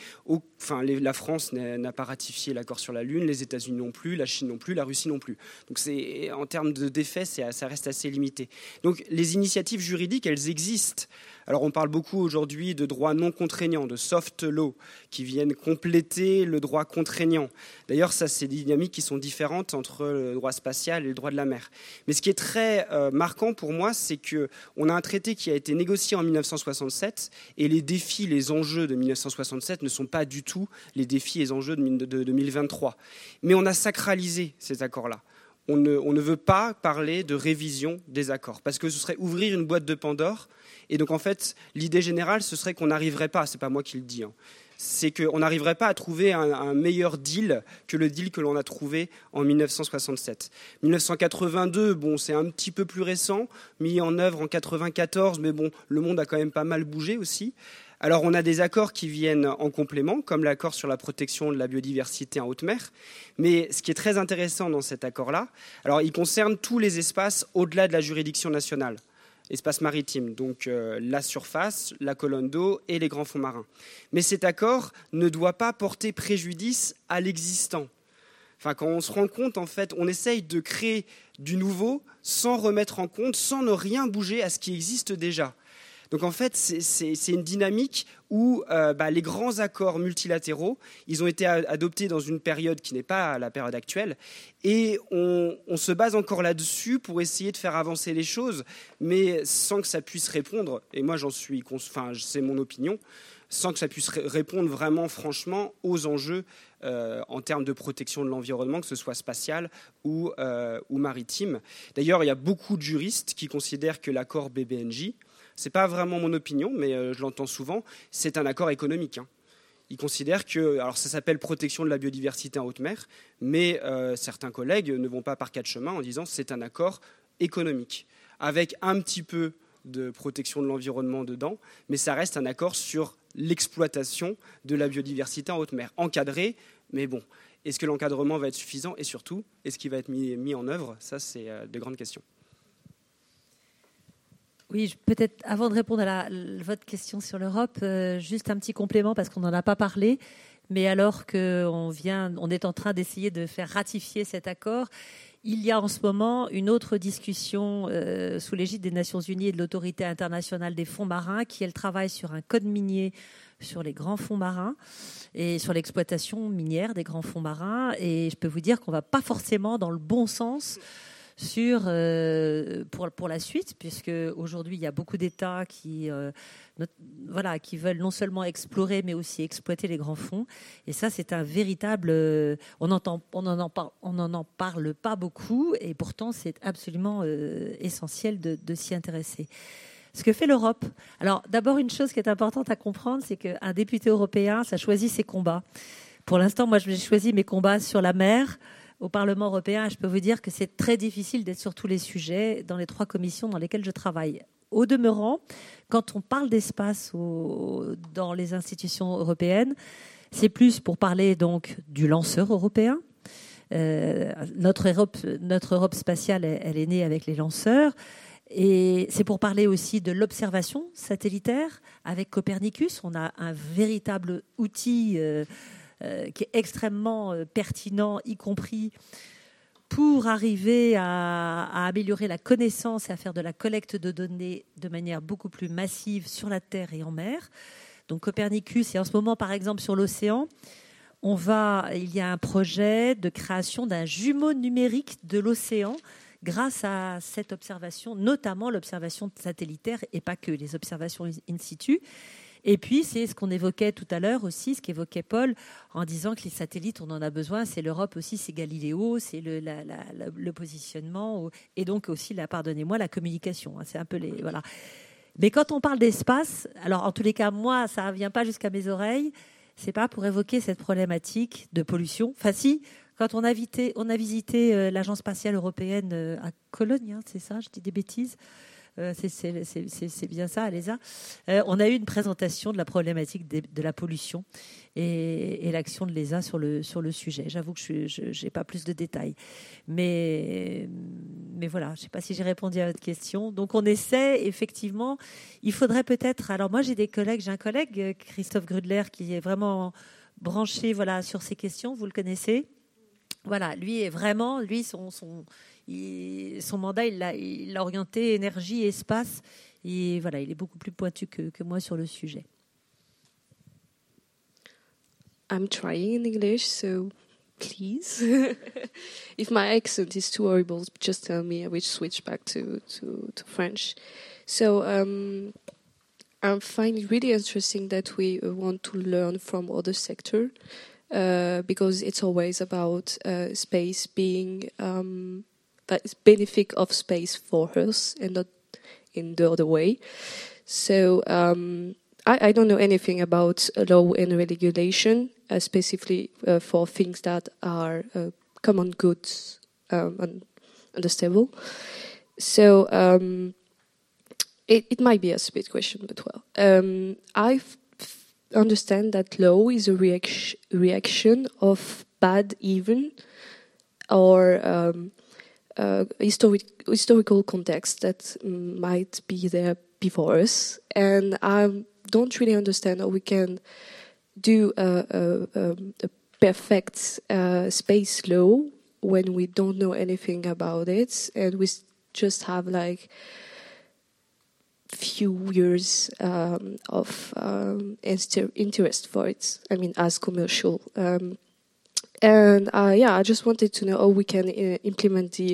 la France n'a pas ratifié l'accord sur la Lune, les États-Unis non plus, la Chine non plus, la Russie non plus. Donc en termes d'effets, ça reste assez limité. Donc les initiatives juridiques, elles existent. Alors on parle beaucoup aujourd'hui de droit non contraignant, de soft law, qui viennent compléter le droit contraignant. D'ailleurs, ça, c'est des dynamiques qui sont différentes entre le droit spatial et le droit de la mer. Mais ce qui est très marquant pour moi, c'est qu'on a un traité qui a été négocié en 1967, et les défis, les enjeux de 1967 ne sont pas du tout les défis et les enjeux de 2023. Mais on a sacralisé ces accords-là. On ne veut pas parler de révision des accords, parce que ce serait ouvrir une boîte de Pandore. Et donc, en fait, l'idée générale, ce serait qu'on n'arriverait pas, c'est pas moi qui le dis, hein, c'est qu'on n'arriverait pas à trouver un meilleur deal que le deal que l'on a trouvé en 1967. 1982, bon, c'est un petit peu plus récent, mis en œuvre en 1994, mais bon, le monde a quand même pas mal bougé aussi. Alors, on a des accords qui viennent en complément, comme l'accord sur la protection de la biodiversité en haute mer. Mais ce qui est très intéressant dans cet accord-là, alors, il concerne tous les espaces au-delà de la juridiction nationale. Espace maritime, donc la surface, la colonne d'eau et les grands fonds marins. Mais cet accord ne doit pas porter préjudice à l'existant. Enfin, quand on se rend compte, en fait, on essaye de créer du nouveau sans remettre en compte, sans ne rien bouger à ce qui existe déjà. Donc en fait, c'est une dynamique où les grands accords multilatéraux, ils ont été adoptés dans une période qui n'est pas la période actuelle, et on se base encore là-dessus pour essayer de faire avancer les choses, mais sans que ça puisse répondre, et moi c'est mon opinion, sans que ça puisse répondre vraiment franchement aux enjeux en termes de protection de l'environnement, que ce soit spatial ou maritime. D'ailleurs, il y a beaucoup de juristes qui considèrent que l'accord BBNJ, c'est pas vraiment mon opinion, mais je l'entends souvent, c'est un accord économique. Hein. Ils considèrent que, alors ça s'appelle protection de la biodiversité en haute mer, mais certains collègues ne vont pas par quatre chemins en disant c'est un accord économique, avec un petit peu de protection de l'environnement dedans, mais ça reste un accord sur l'exploitation de la biodiversité en haute mer, encadré, mais bon, est-ce que l'encadrement va être suffisant et surtout, est-ce qu'il va être mis en œuvre? Ça, c'est de grandes questions. Oui, peut-être avant de répondre à votre question sur l'Europe, juste un petit complément parce qu'on n'en a pas parlé, mais alors qu'on est en train d'essayer de faire ratifier cet accord, il y a en ce moment une autre discussion sous l'égide des Nations Unies et de l'Autorité internationale des fonds marins qui, elle, travaille sur un code minier sur les grands fonds marins et sur l'exploitation minière des grands fonds marins. Et je peux vous dire qu'on ne va pas forcément dans le bon sens pour la suite, puisque aujourd'hui il y a beaucoup d'États qui veulent non seulement explorer mais aussi exploiter les grands fonds. Et ça, c'est un véritable. On n'en parle pas beaucoup, et pourtant c'est absolument essentiel de s'y intéresser. Ce que fait l'Europe. Alors d'abord, une chose qui est importante à comprendre, c'est qu'un député européen, ça choisit ses combats. Pour l'instant, moi, j'ai choisi mes combats sur la mer. Au Parlement européen, je peux vous dire que c'est très difficile d'être sur tous les sujets dans les 3 commissions dans lesquelles je travaille. Au demeurant, quand on parle d'espace dans les institutions européennes, c'est plus pour parler donc du lanceur européen. Notre Europe spatiale, elle est née avec les lanceurs. Et c'est pour parler aussi de l'observation satellitaire. Avec Copernicus, on a un véritable outil qui est extrêmement pertinent, y compris pour arriver à améliorer la connaissance et à faire de la collecte de données de manière beaucoup plus massive sur la Terre et en mer. Donc Copernicus, et en ce moment, par exemple, sur l'océan, il y a un projet de création d'un jumeau numérique de l'océan grâce à cette observation, notamment l'observation satellitaire et pas que, les observations in situ. Et puis, c'est ce qu'on évoquait tout à l'heure aussi, ce qu'évoquait Paul, en disant que les satellites, on en a besoin. C'est l'Europe aussi, c'est Galiléo, c'est le positionnement, et donc aussi, la communication. C'est un peu voilà. Mais quand on parle d'espace, alors en tous les cas, moi, ça ne vient pas jusqu'à mes oreilles, c'est pas pour évoquer cette problématique de pollution. Enfin, si, quand on a visité l'Agence spatiale européenne à Cologne, c'est ça, je dis des bêtises. C'est bien ça, l'ESA. On a eu une présentation de la problématique de la pollution et l'action de l'ESA sur le sujet. J'avoue que je n'ai pas plus de détails. Mais voilà, je ne sais pas si j'ai répondu à votre question. Donc on essaie, effectivement, il faudrait peut-être... Alors moi, j'ai un collègue, Christophe Grudler, qui est vraiment branché sur ces questions, vous le connaissez. Voilà, lui est vraiment... Son mandat, il l'a orienté énergie et espace. Et voilà, il est beaucoup plus pointu que moi sur le sujet. I'm trying in English, so please. If my accent is too horrible, just tell me. I will switch back to French. So I find it really interesting that we want to learn from other sectors because it's always about space being... benefit of space for us and not in the other way. So I don't know anything about law and regulation, specifically for things that are common goods and understandable. So it might be a stupid question, but well. I understand that law is a reaction of bad event or... historical context that might be there before us, and I don't really understand how we can do a perfect space law when we don't know anything about it, and we just have like few years of interest for it. I mean, as commercial. And I just wanted to know how we can implement the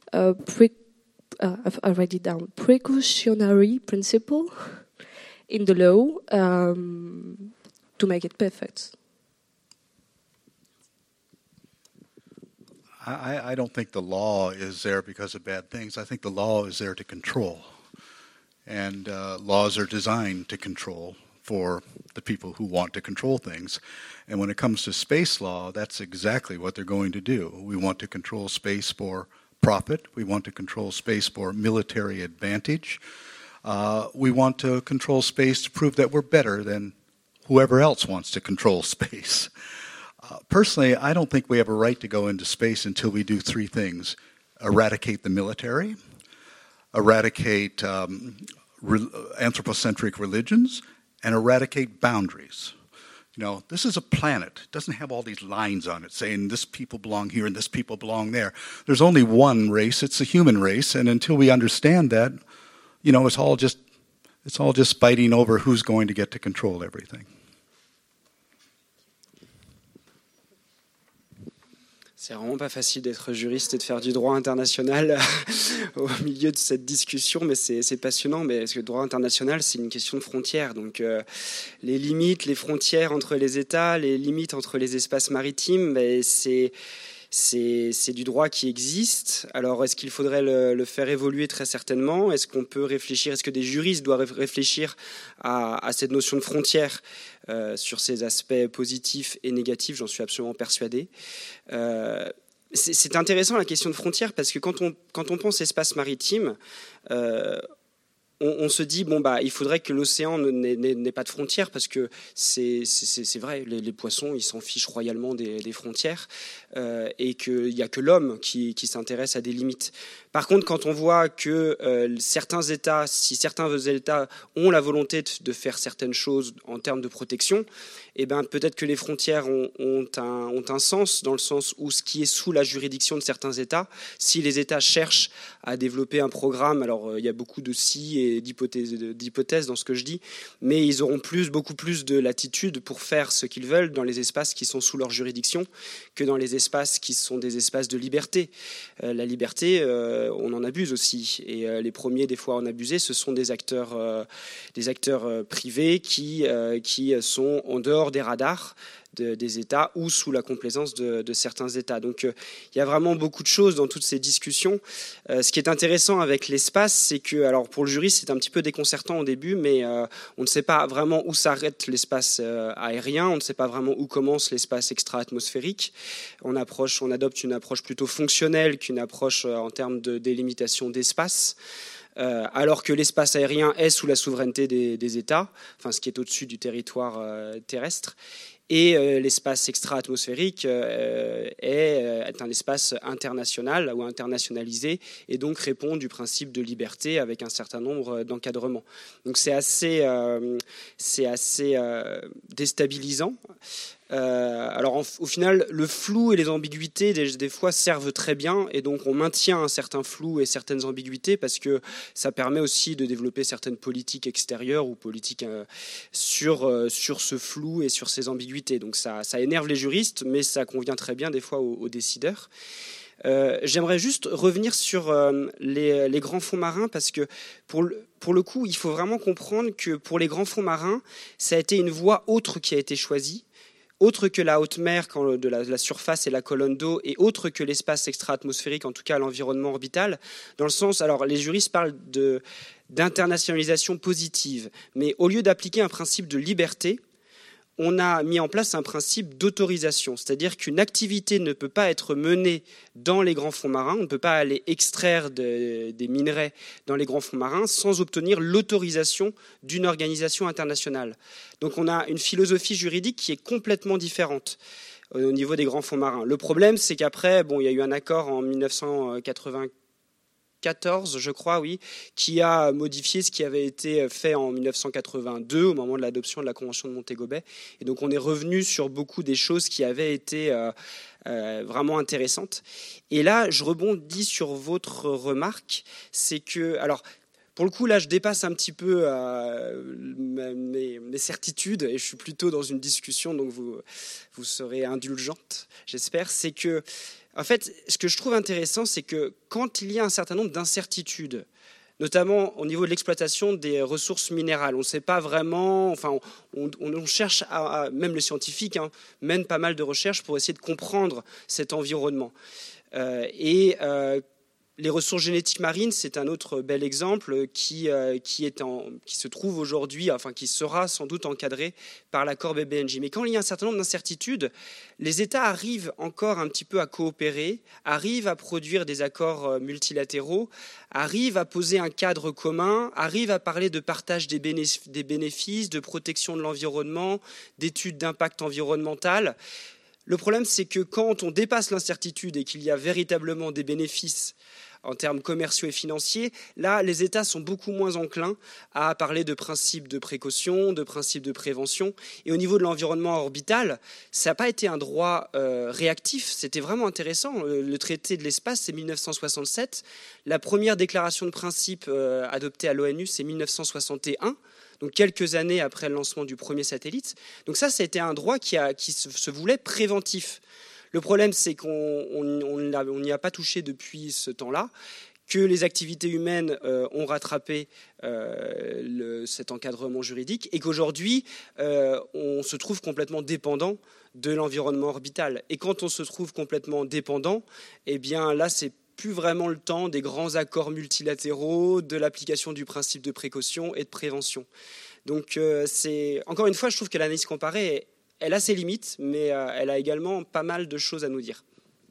I've already down precautionary principle in the law to make it perfect. I don't think the law is there because of bad things. I think the law is there to control. And laws are designed to control for the people who want to control things. And when it comes to space law, that's exactly what they're going to do. We want to control space for profit. We want to control space for military advantage. We want to control space to prove that we're better than whoever else wants to control space. Personally, I don't think we have a right to go into space until we do three things: eradicate the military, eradicate anthropocentric religions, and eradicate boundaries. You know, this is a planet. It doesn't have all these lines on it saying this people belong here and this people belong there. There's only one race. It's the human race. And until we understand that, you know, it's all just fighting over who's going to get to control everything. C'est vraiment pas facile d'être juriste et de faire du droit international au milieu de cette discussion, mais c'est passionnant, parce que le droit international, c'est une question de frontières. Donc les limites, les frontières entre les États, les limites entre les espaces maritimes, c'est du droit qui existe. Alors, est-ce qu'il faudrait le faire évoluer? Très certainement. Est-ce qu'on peut réfléchir? Est-ce que des juristes doivent réfléchir à cette notion de frontière sur ses aspects positifs et négatifs? J'en suis absolument persuadé. C'est intéressant la question de frontière, parce que quand on pense espace maritime, on se dit, il faudrait que l'océan n'ait pas de frontières, parce que c'est vrai, les poissons, ils s'en fichent royalement des frontières, et qu'il n'y a que l'homme qui s'intéresse à des limites. Par contre, quand on voit que certains États ont la volonté de faire certaines choses en termes de protection, peut-être que les frontières ont un sens, dans le sens où ce qui est sous la juridiction de certains États, si les États cherchent à développer un programme, alors il y a beaucoup de si et d'hypothèses dans ce que je dis, mais ils auront beaucoup plus de latitude pour faire ce qu'ils veulent dans les espaces qui sont sous leur juridiction que dans les espaces qui sont des espaces de liberté. La liberté, on en abuse aussi, et les premiers des fois à en abuser, ce sont des acteurs privés qui sont en dehors des radars des États ou sous la complaisance de certains États. Donc il y a vraiment beaucoup de choses dans toutes ces discussions. Ce qui est intéressant avec l'espace, c'est que, alors pour le juriste, c'est un petit peu déconcertant au début, mais on ne sait pas vraiment où s'arrête l'espace aérien, on ne sait pas vraiment où commence l'espace extra-atmosphérique. On adopte une approche plutôt fonctionnelle qu'une approche en termes de délimitation d'espace. Alors que l'espace aérien est sous la souveraineté des États, enfin ce qui est au-dessus du territoire terrestre, et l'espace extra-atmosphérique est un espace international ou internationalisé, et donc répond du principe de liberté avec un certain nombre d'encadrements. Donc c'est assez déstabilisant. Alors au final, le flou et les ambiguïtés des fois servent très bien, et donc on maintient un certain flou et certaines ambiguïtés, parce que ça permet aussi de développer certaines politiques extérieures ou politiques sur ce flou et sur ces ambiguïtés. Donc ça énerve les juristes, mais ça convient très bien des fois aux décideurs. J'aimerais juste revenir sur les grands fonds marins, parce que pour le coup, il faut vraiment comprendre que pour les grands fonds marins, ça a été une voie autre qui a été choisie, autre que la haute mer de la surface et la colonne d'eau, et autre que l'espace extra-atmosphérique, en tout cas l'environnement orbital, dans le sens, alors les juristes parlent d'internationalisation positive, mais au lieu d'appliquer un principe de liberté, on a mis en place un principe d'autorisation, c'est-à-dire qu'une activité ne peut pas être menée dans les grands fonds marins, on ne peut pas aller extraire des minerais dans les grands fonds marins sans obtenir l'autorisation d'une organisation internationale. Donc on a une philosophie juridique qui est complètement différente au niveau des grands fonds marins. Le problème, c'est qu'après, il y a eu un accord en 1994, je crois, oui, qui a modifié ce qui avait été fait en 1982 au moment de l'adoption de la Convention de Montego Bay. Et donc on est revenu sur beaucoup des choses qui avaient été vraiment intéressantes. Et là, je rebondis sur votre remarque, c'est que, alors, pour le coup, là, je dépasse un petit peu mes certitudes, et je suis plutôt dans une discussion, donc vous serez indulgente, j'espère. C'est que, en fait, ce que je trouve intéressant, c'est que quand il y a un certain nombre d'incertitudes, notamment au niveau de l'exploitation des ressources minérales, on ne sait pas vraiment, enfin, on cherche, même les scientifiques mènent pas mal de recherches pour essayer de comprendre cet environnement. Les ressources génétiques marines, c'est un autre bel exemple qui se trouve aujourd'hui, enfin qui sera sans doute encadré par l'accord BBNJ. Mais quand il y a un certain nombre d'incertitudes, les États arrivent encore un petit peu à coopérer, arrivent à produire des accords multilatéraux, arrivent à poser un cadre commun, arrivent à parler de partage des bénéfices, de protection de l'environnement, d'études d'impact environnemental. Le problème, c'est que quand on dépasse l'incertitude et qu'il y a véritablement des bénéfices en termes commerciaux et financiers, là, les États sont beaucoup moins enclins à parler de principes de précaution, de principes de prévention. Et au niveau de l'environnement orbital, ça n'a pas été un droit réactif, c'était vraiment intéressant. Le traité de l'espace, c'est 1967. La première déclaration de principe adoptée à l'ONU, c'est 1961. Donc quelques années après le lancement du premier satellite. Donc ça a été un droit qui se voulait préventif. Le problème, c'est qu'on n'y a pas touché depuis ce temps-là, que les activités humaines ont rattrapé cet encadrement juridique et qu'aujourd'hui, on se trouve complètement dépendant de l'environnement orbital. Et quand on se trouve complètement dépendant, eh bien là, c'est plus vraiment le temps des grands accords multilatéraux, de l'application du principe de précaution et de prévention. Donc, encore une fois, je trouve que l'analyse comparée, elle a ses limites, mais elle a également pas mal de choses à nous dire.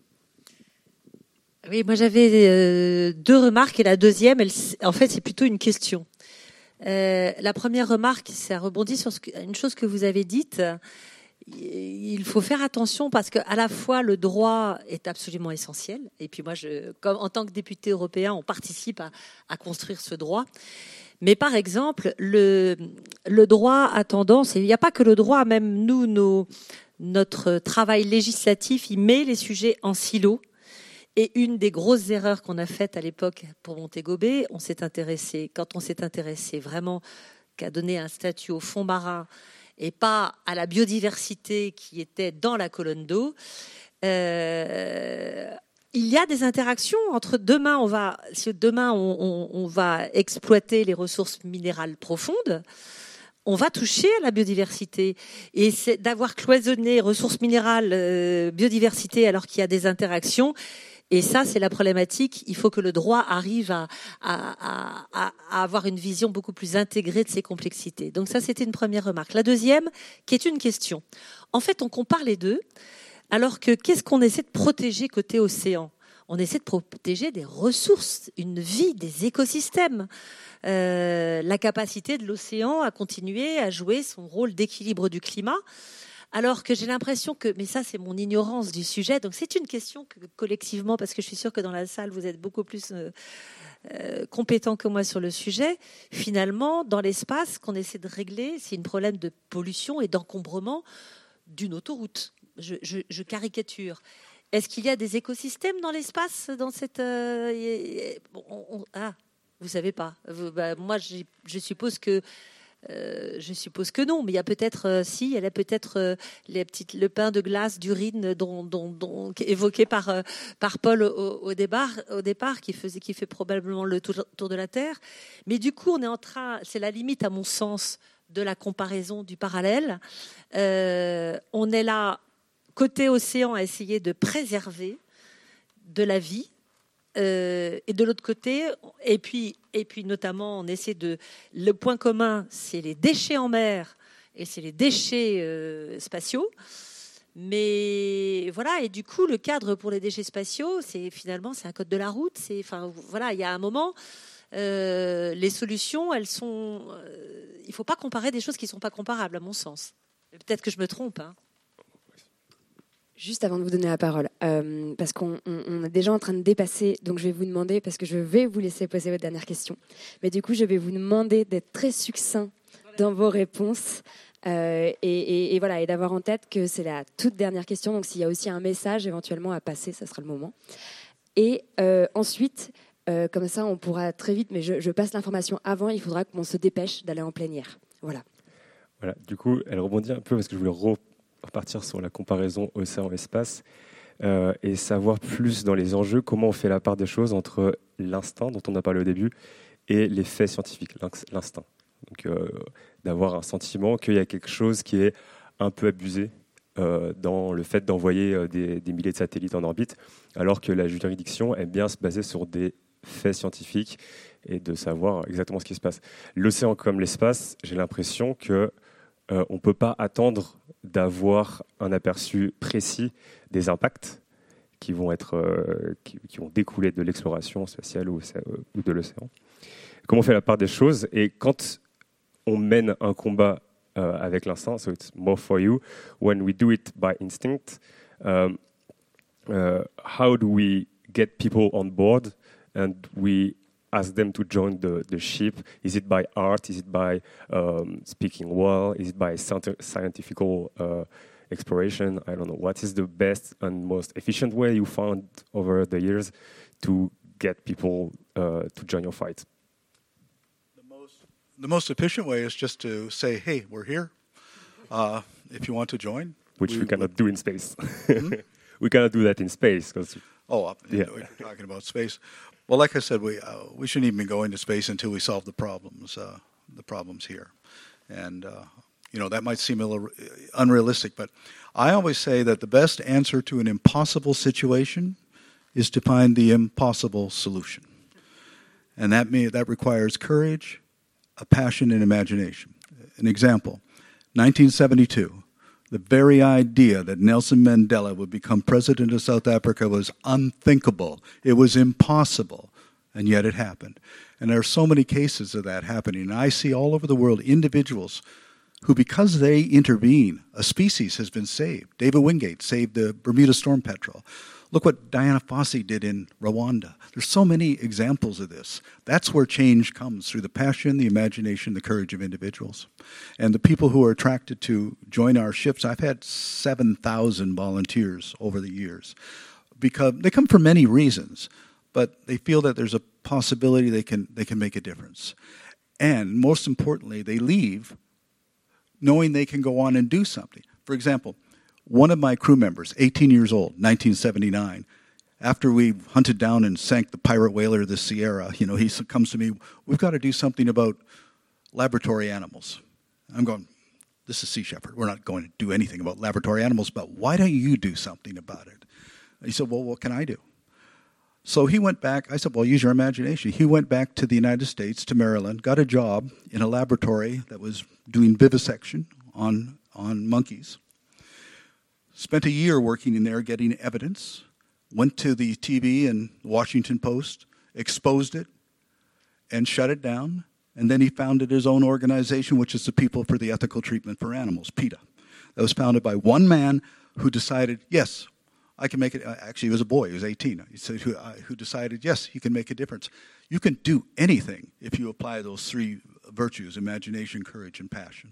Oui, moi j'avais deux remarques et la deuxième, en fait, c'est plutôt une question. La première remarque, ça rebondit sur une chose que vous avez dite. Il faut faire attention parce qu'à la fois le droit est absolument essentiel et puis moi, comme en tant que député européen, on participe à construire ce droit. Mais par exemple, le droit a tendance, et il n'y a pas que le droit, même nous, notre travail législatif, il met les sujets en silo. Et une des grosses erreurs qu'on a faites à l'époque pour Montego Bay, quand on s'est intéressé vraiment qu'à donner un statut au fond marin et pas à la biodiversité qui était dans la colonne d'eau. Il y a des interactions entre demain, on va exploiter les ressources minérales profondes, on va toucher à la biodiversité. Et c'est d'avoir cloisonné ressources minérales, biodiversité, alors qu'il y a des interactions. Et ça, c'est la problématique. Il faut que le droit arrive à avoir une vision beaucoup plus intégrée de ces complexités. Donc ça, c'était une première remarque. La deuxième, qui est une question. En fait, on compare les deux, alors que qu'est-ce qu'on essaie de protéger côté océan ? On essaie de protéger des ressources, une vie, des écosystèmes, la capacité de l'océan à continuer à jouer son rôle d'équilibre du climat. Alors que j'ai l'impression que, mais ça c'est mon ignorance du sujet, donc c'est une question que collectivement, parce que je suis sûre que dans la salle vous êtes beaucoup plus compétents que moi sur le sujet, finalement dans l'espace, ce qu'on essaie de régler, c'est un problème de pollution et d'encombrement d'une autoroute. Je caricature. Est-ce qu'il y a des écosystèmes dans l'espace, dans cette... vous savez pas. Moi je suppose que non, mais il y a peut-être, il y a peut-être le pain de glace d'urine dont évoqué par Paul au départ, qui fait probablement le tour de la Terre. Mais du coup, c'est la limite à mon sens de la comparaison, du parallèle. On est là côté océan à essayer de préserver de la vie. Et de l'autre côté, et puis notamment, on essaie le point commun, c'est les déchets en mer et c'est les déchets spatiaux. Mais voilà, et du coup, le cadre pour les déchets spatiaux, c'est un code de la route. Il y a un moment, les solutions, elles sont. Il ne faut pas comparer des choses qui ne sont pas comparables, à mon sens. Peut-être que je me trompe. Juste avant de vous donner la parole, parce qu'on est déjà en train de dépasser, donc je vais vous demander, parce que je vais vous laisser poser votre dernière question, mais du coup je vais vous demander d'être très succinct dans vos réponses et voilà, et d'avoir en tête que c'est la toute dernière question, donc s'il y a aussi un message éventuellement à passer, ça sera le moment. Et ensuite, comme ça on pourra très vite, mais je passe l'information avant, il faudra qu'on se dépêche d'aller en plénière. Voilà, du coup elle rebondit un peu parce que je voulais repartir sur la comparaison océan-espace et savoir plus dans les enjeux comment on fait la part des choses entre l'instinct dont on a parlé au début et les faits scientifiques, l'instinct. Donc d'avoir un sentiment qu'il y a quelque chose qui est un peu abusé dans le fait d'envoyer des milliers de satellites en orbite, alors que la juridiction aime bien se baser sur des faits scientifiques et de savoir exactement ce qui se passe. L'océan comme l'espace, j'ai l'impression que on ne peut pas attendre d'avoir un aperçu précis des impacts qui vont découler de l'exploration spatiale ou de l'océan. Comment on fait la part des choses? Et quand on mène un combat avec l'instinct, so it's more for you, when we do it by instinct, how do we get people on board and we ask them to join the ship? Is it by art? Is it by speaking well? Is it by scientific exploration? I don't know. What is the best and most efficient way you found over the years to get people to join your fight? The most efficient way is just to say, hey, we're here. If you want to join. Which we cannot do in space. We cannot do that in space. We're talking about space. Well, like I said, we shouldn't even be going to space until we solve the problems here. And, that might seem a little unrealistic, but I always say that the best answer to an impossible situation is to find the impossible solution. And that requires courage, a passion, and imagination. An example, 1972, the very idea that Nelson Mandela would become president of South Africa was unthinkable. It was impossible, and yet it happened. And there are so many cases of that happening. And I see all over the world individuals who, because they intervene, a species has been saved. David Wingate saved the Bermuda storm petrel. Look what Diana Fossey did in Rwanda. There's so many examples of this. That's where change comes, through the passion, the imagination, the courage of individuals. And the people who are attracted to join our ships, I've had 7,000 volunteers over the years. Because they come for many reasons, but they feel that there's a possibility they can make a difference. And most importantly, they leave knowing they can go on and do something. For example, one of my crew members, 18 years old, 1979, after we hunted down and sank the pirate whaler, the Sierra, he comes to me, we've got to do something about laboratory animals. I'm going, this is Sea Shepherd. We're not going to do anything about laboratory animals, but why don't you do something about it? He said, well, what can I do? So he went back. I said, well, use your imagination. He went back to the United States, to Maryland, got a job in a laboratory that was doing vivisection on monkeys. Spent a year working in there getting evidence, went to the TV and Washington Post, exposed it, and shut it down. And then he founded his own organization, which is the People for the Ethical Treatment for Animals, PETA. That was founded by one man who decided, yes, I can make it. Actually, he was a boy. He was 18. He said, who decided, yes, he can make a difference. You can do anything if you apply those three virtues: imagination, courage, and passion.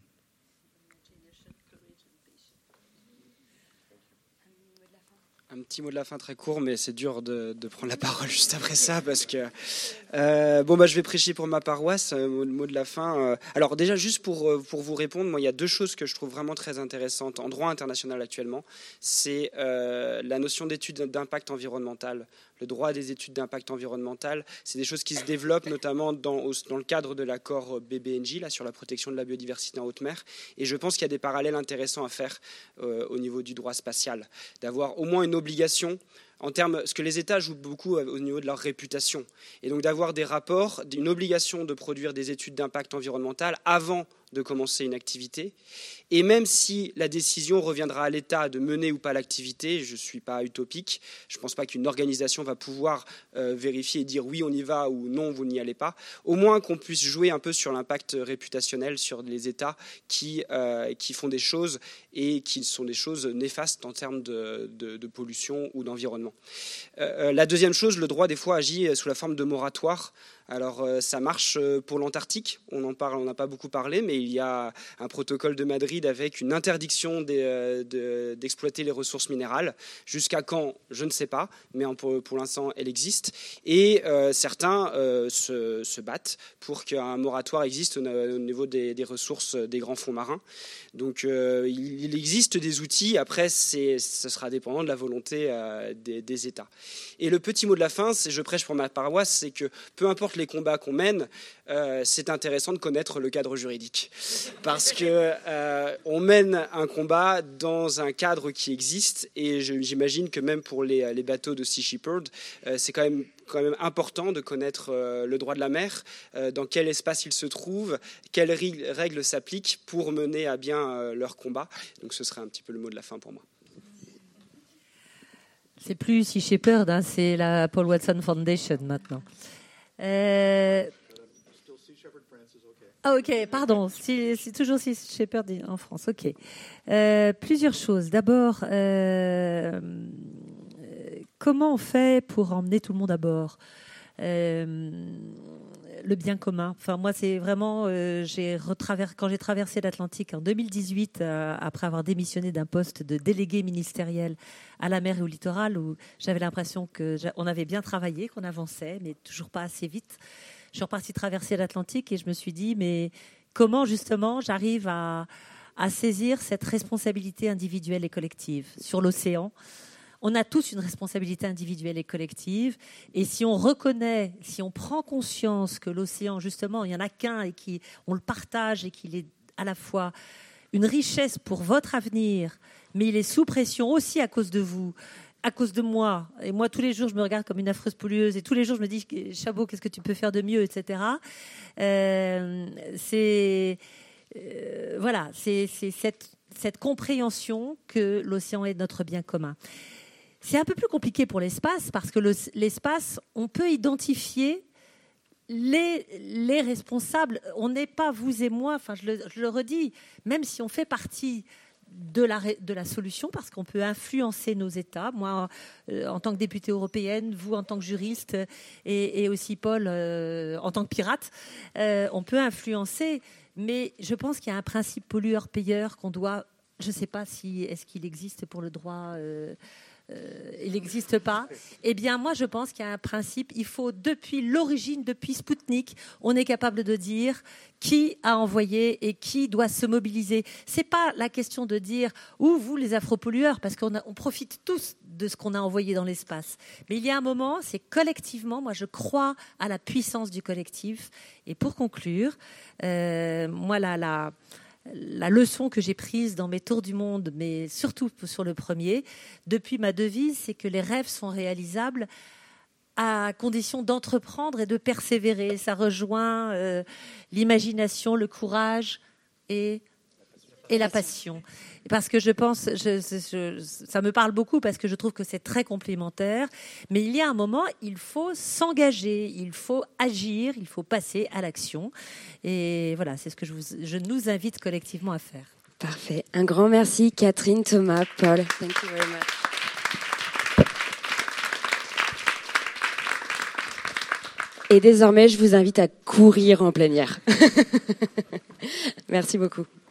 Un petit mot de la fin très court, mais c'est dur de prendre la parole juste après ça parce que je vais prêcher pour ma paroisse. Mot de la fin. Alors déjà, juste pour vous répondre, moi il y a deux choses que je trouve vraiment très intéressantes en droit international actuellement. C'est la notion d'étude d'impact environnemental. Le droit des études d'impact environnemental, c'est des choses qui se développent notamment dans le cadre de l'accord BBNJ là, sur la protection de la biodiversité en haute mer. Et je pense qu'il y a des parallèles intéressants à faire au niveau du droit spatial, d'avoir au moins une obligation en termes, parce que les États jouent beaucoup au niveau de leur réputation, et donc d'avoir des rapports, une obligation de produire des études d'impact environnemental avant de commencer une activité. Et même si la décision reviendra à l'État de mener ou pas l'activité, je ne suis pas utopique, je ne pense pas qu'une organisation va pouvoir vérifier et dire oui on y va ou non vous n'y allez pas, au moins qu'on puisse jouer un peu sur l'impact réputationnel sur les États qui font des choses et qui sont des choses néfastes en termes de pollution ou d'environnement. La deuxième chose, le droit des fois agit sous la forme de moratoire. Alors ça marche pour l'Antarctique, on n'a pas beaucoup parlé, mais il y a un protocole de Madrid avec une interdiction d'exploiter les ressources minérales. Jusqu'à quand, je ne sais pas, mais pour l'instant elle existe. Et certains se battent pour qu'un moratoire existe au niveau des ressources des grands fonds marins. Donc il existe des outils, après ce sera dépendant de la volonté des États. Et le petit mot de la fin, je prêche pour ma paroisse, c'est que peu importe qu'importe les combats qu'on mène, c'est intéressant de connaître le cadre juridique. Parce que on mène un combat dans un cadre qui existe, et j'imagine que même pour les bateaux de Sea Shepherd, c'est quand même important de connaître le droit de la mer, dans quel espace il se trouve, quelles règles s'appliquent pour mener à bien leur combat. Donc ce serait un petit peu le mot de la fin pour moi. C'est plus Sea Shepherd, hein, c'est la Paul Watson Foundation maintenant. Ah ok, pardon, c'est toujours Sea Shepherd en France, ok. Plusieurs choses. D'abord, comment on fait pour emmener tout le monde à bord ? Le bien commun. Enfin, moi, c'est vraiment, quand j'ai traversé l'Atlantique en 2018, après avoir démissionné d'un poste de délégué ministériel à la mer et au littoral, où j'avais l'impression qu'on avait bien travaillé, qu'on avançait, mais toujours pas assez vite. Je suis repartie traverser l'Atlantique et je me suis dit, mais comment justement j'arrive à saisir cette responsabilité individuelle et collective sur l'océan ? On a tous une responsabilité individuelle et collective. Et si on reconnaît, si on prend conscience que l'océan, justement, il n'y en a qu'un et qu'on le partage et qu'il est à la fois une richesse pour votre avenir, mais il est sous pression aussi à cause de vous, à cause de moi. Et moi, tous les jours, je me regarde comme une affreuse pollueuse. Et tous les jours, je me dis, Chabot, qu'est-ce que tu peux faire de mieux, etc. Voilà, c'est cette compréhension que l'océan est notre bien commun. C'est un peu plus compliqué pour l'espace parce que l'espace, on peut identifier les responsables. On n'est pas vous et moi, enfin, je le redis, même si on fait partie de la solution parce qu'on peut influencer nos États. Moi, en tant que députée européenne, vous en tant que juriste et aussi Paul en tant que pirate, on peut influencer. Mais je pense qu'il y a un principe pollueur-payeur qu'on doit... Je ne sais pas est-ce qu'il existe pour le droit... il n'existe pas. Eh bien, moi, je pense qu'il y a un principe. Il faut, depuis l'origine, depuis Spoutnik, on est capable de dire qui a envoyé et qui doit se mobiliser. C'est pas la question de dire où vous, les afropollueurs, parce qu'on profite tous de ce qu'on a envoyé dans l'espace. Mais il y a un moment, c'est collectivement. Moi, je crois à la puissance du collectif. Et pour conclure, moi, la leçon que j'ai prise dans mes tours du monde, mais surtout sur le premier, depuis ma devise, c'est que les rêves sont réalisables à condition d'entreprendre et de persévérer. Ça rejoint l'imagination, le courage et la passion. Parce que je pense, ça me parle beaucoup parce que je trouve que c'est très complémentaire. Mais il y a un moment, il faut s'engager, il faut agir, il faut passer à l'action. Et voilà, c'est ce que je nous invite collectivement à faire. Parfait. Un grand merci, Catherine, Thomas, Paul. Thank you very much. Et désormais, je vous invite à courir en plein air. Merci beaucoup.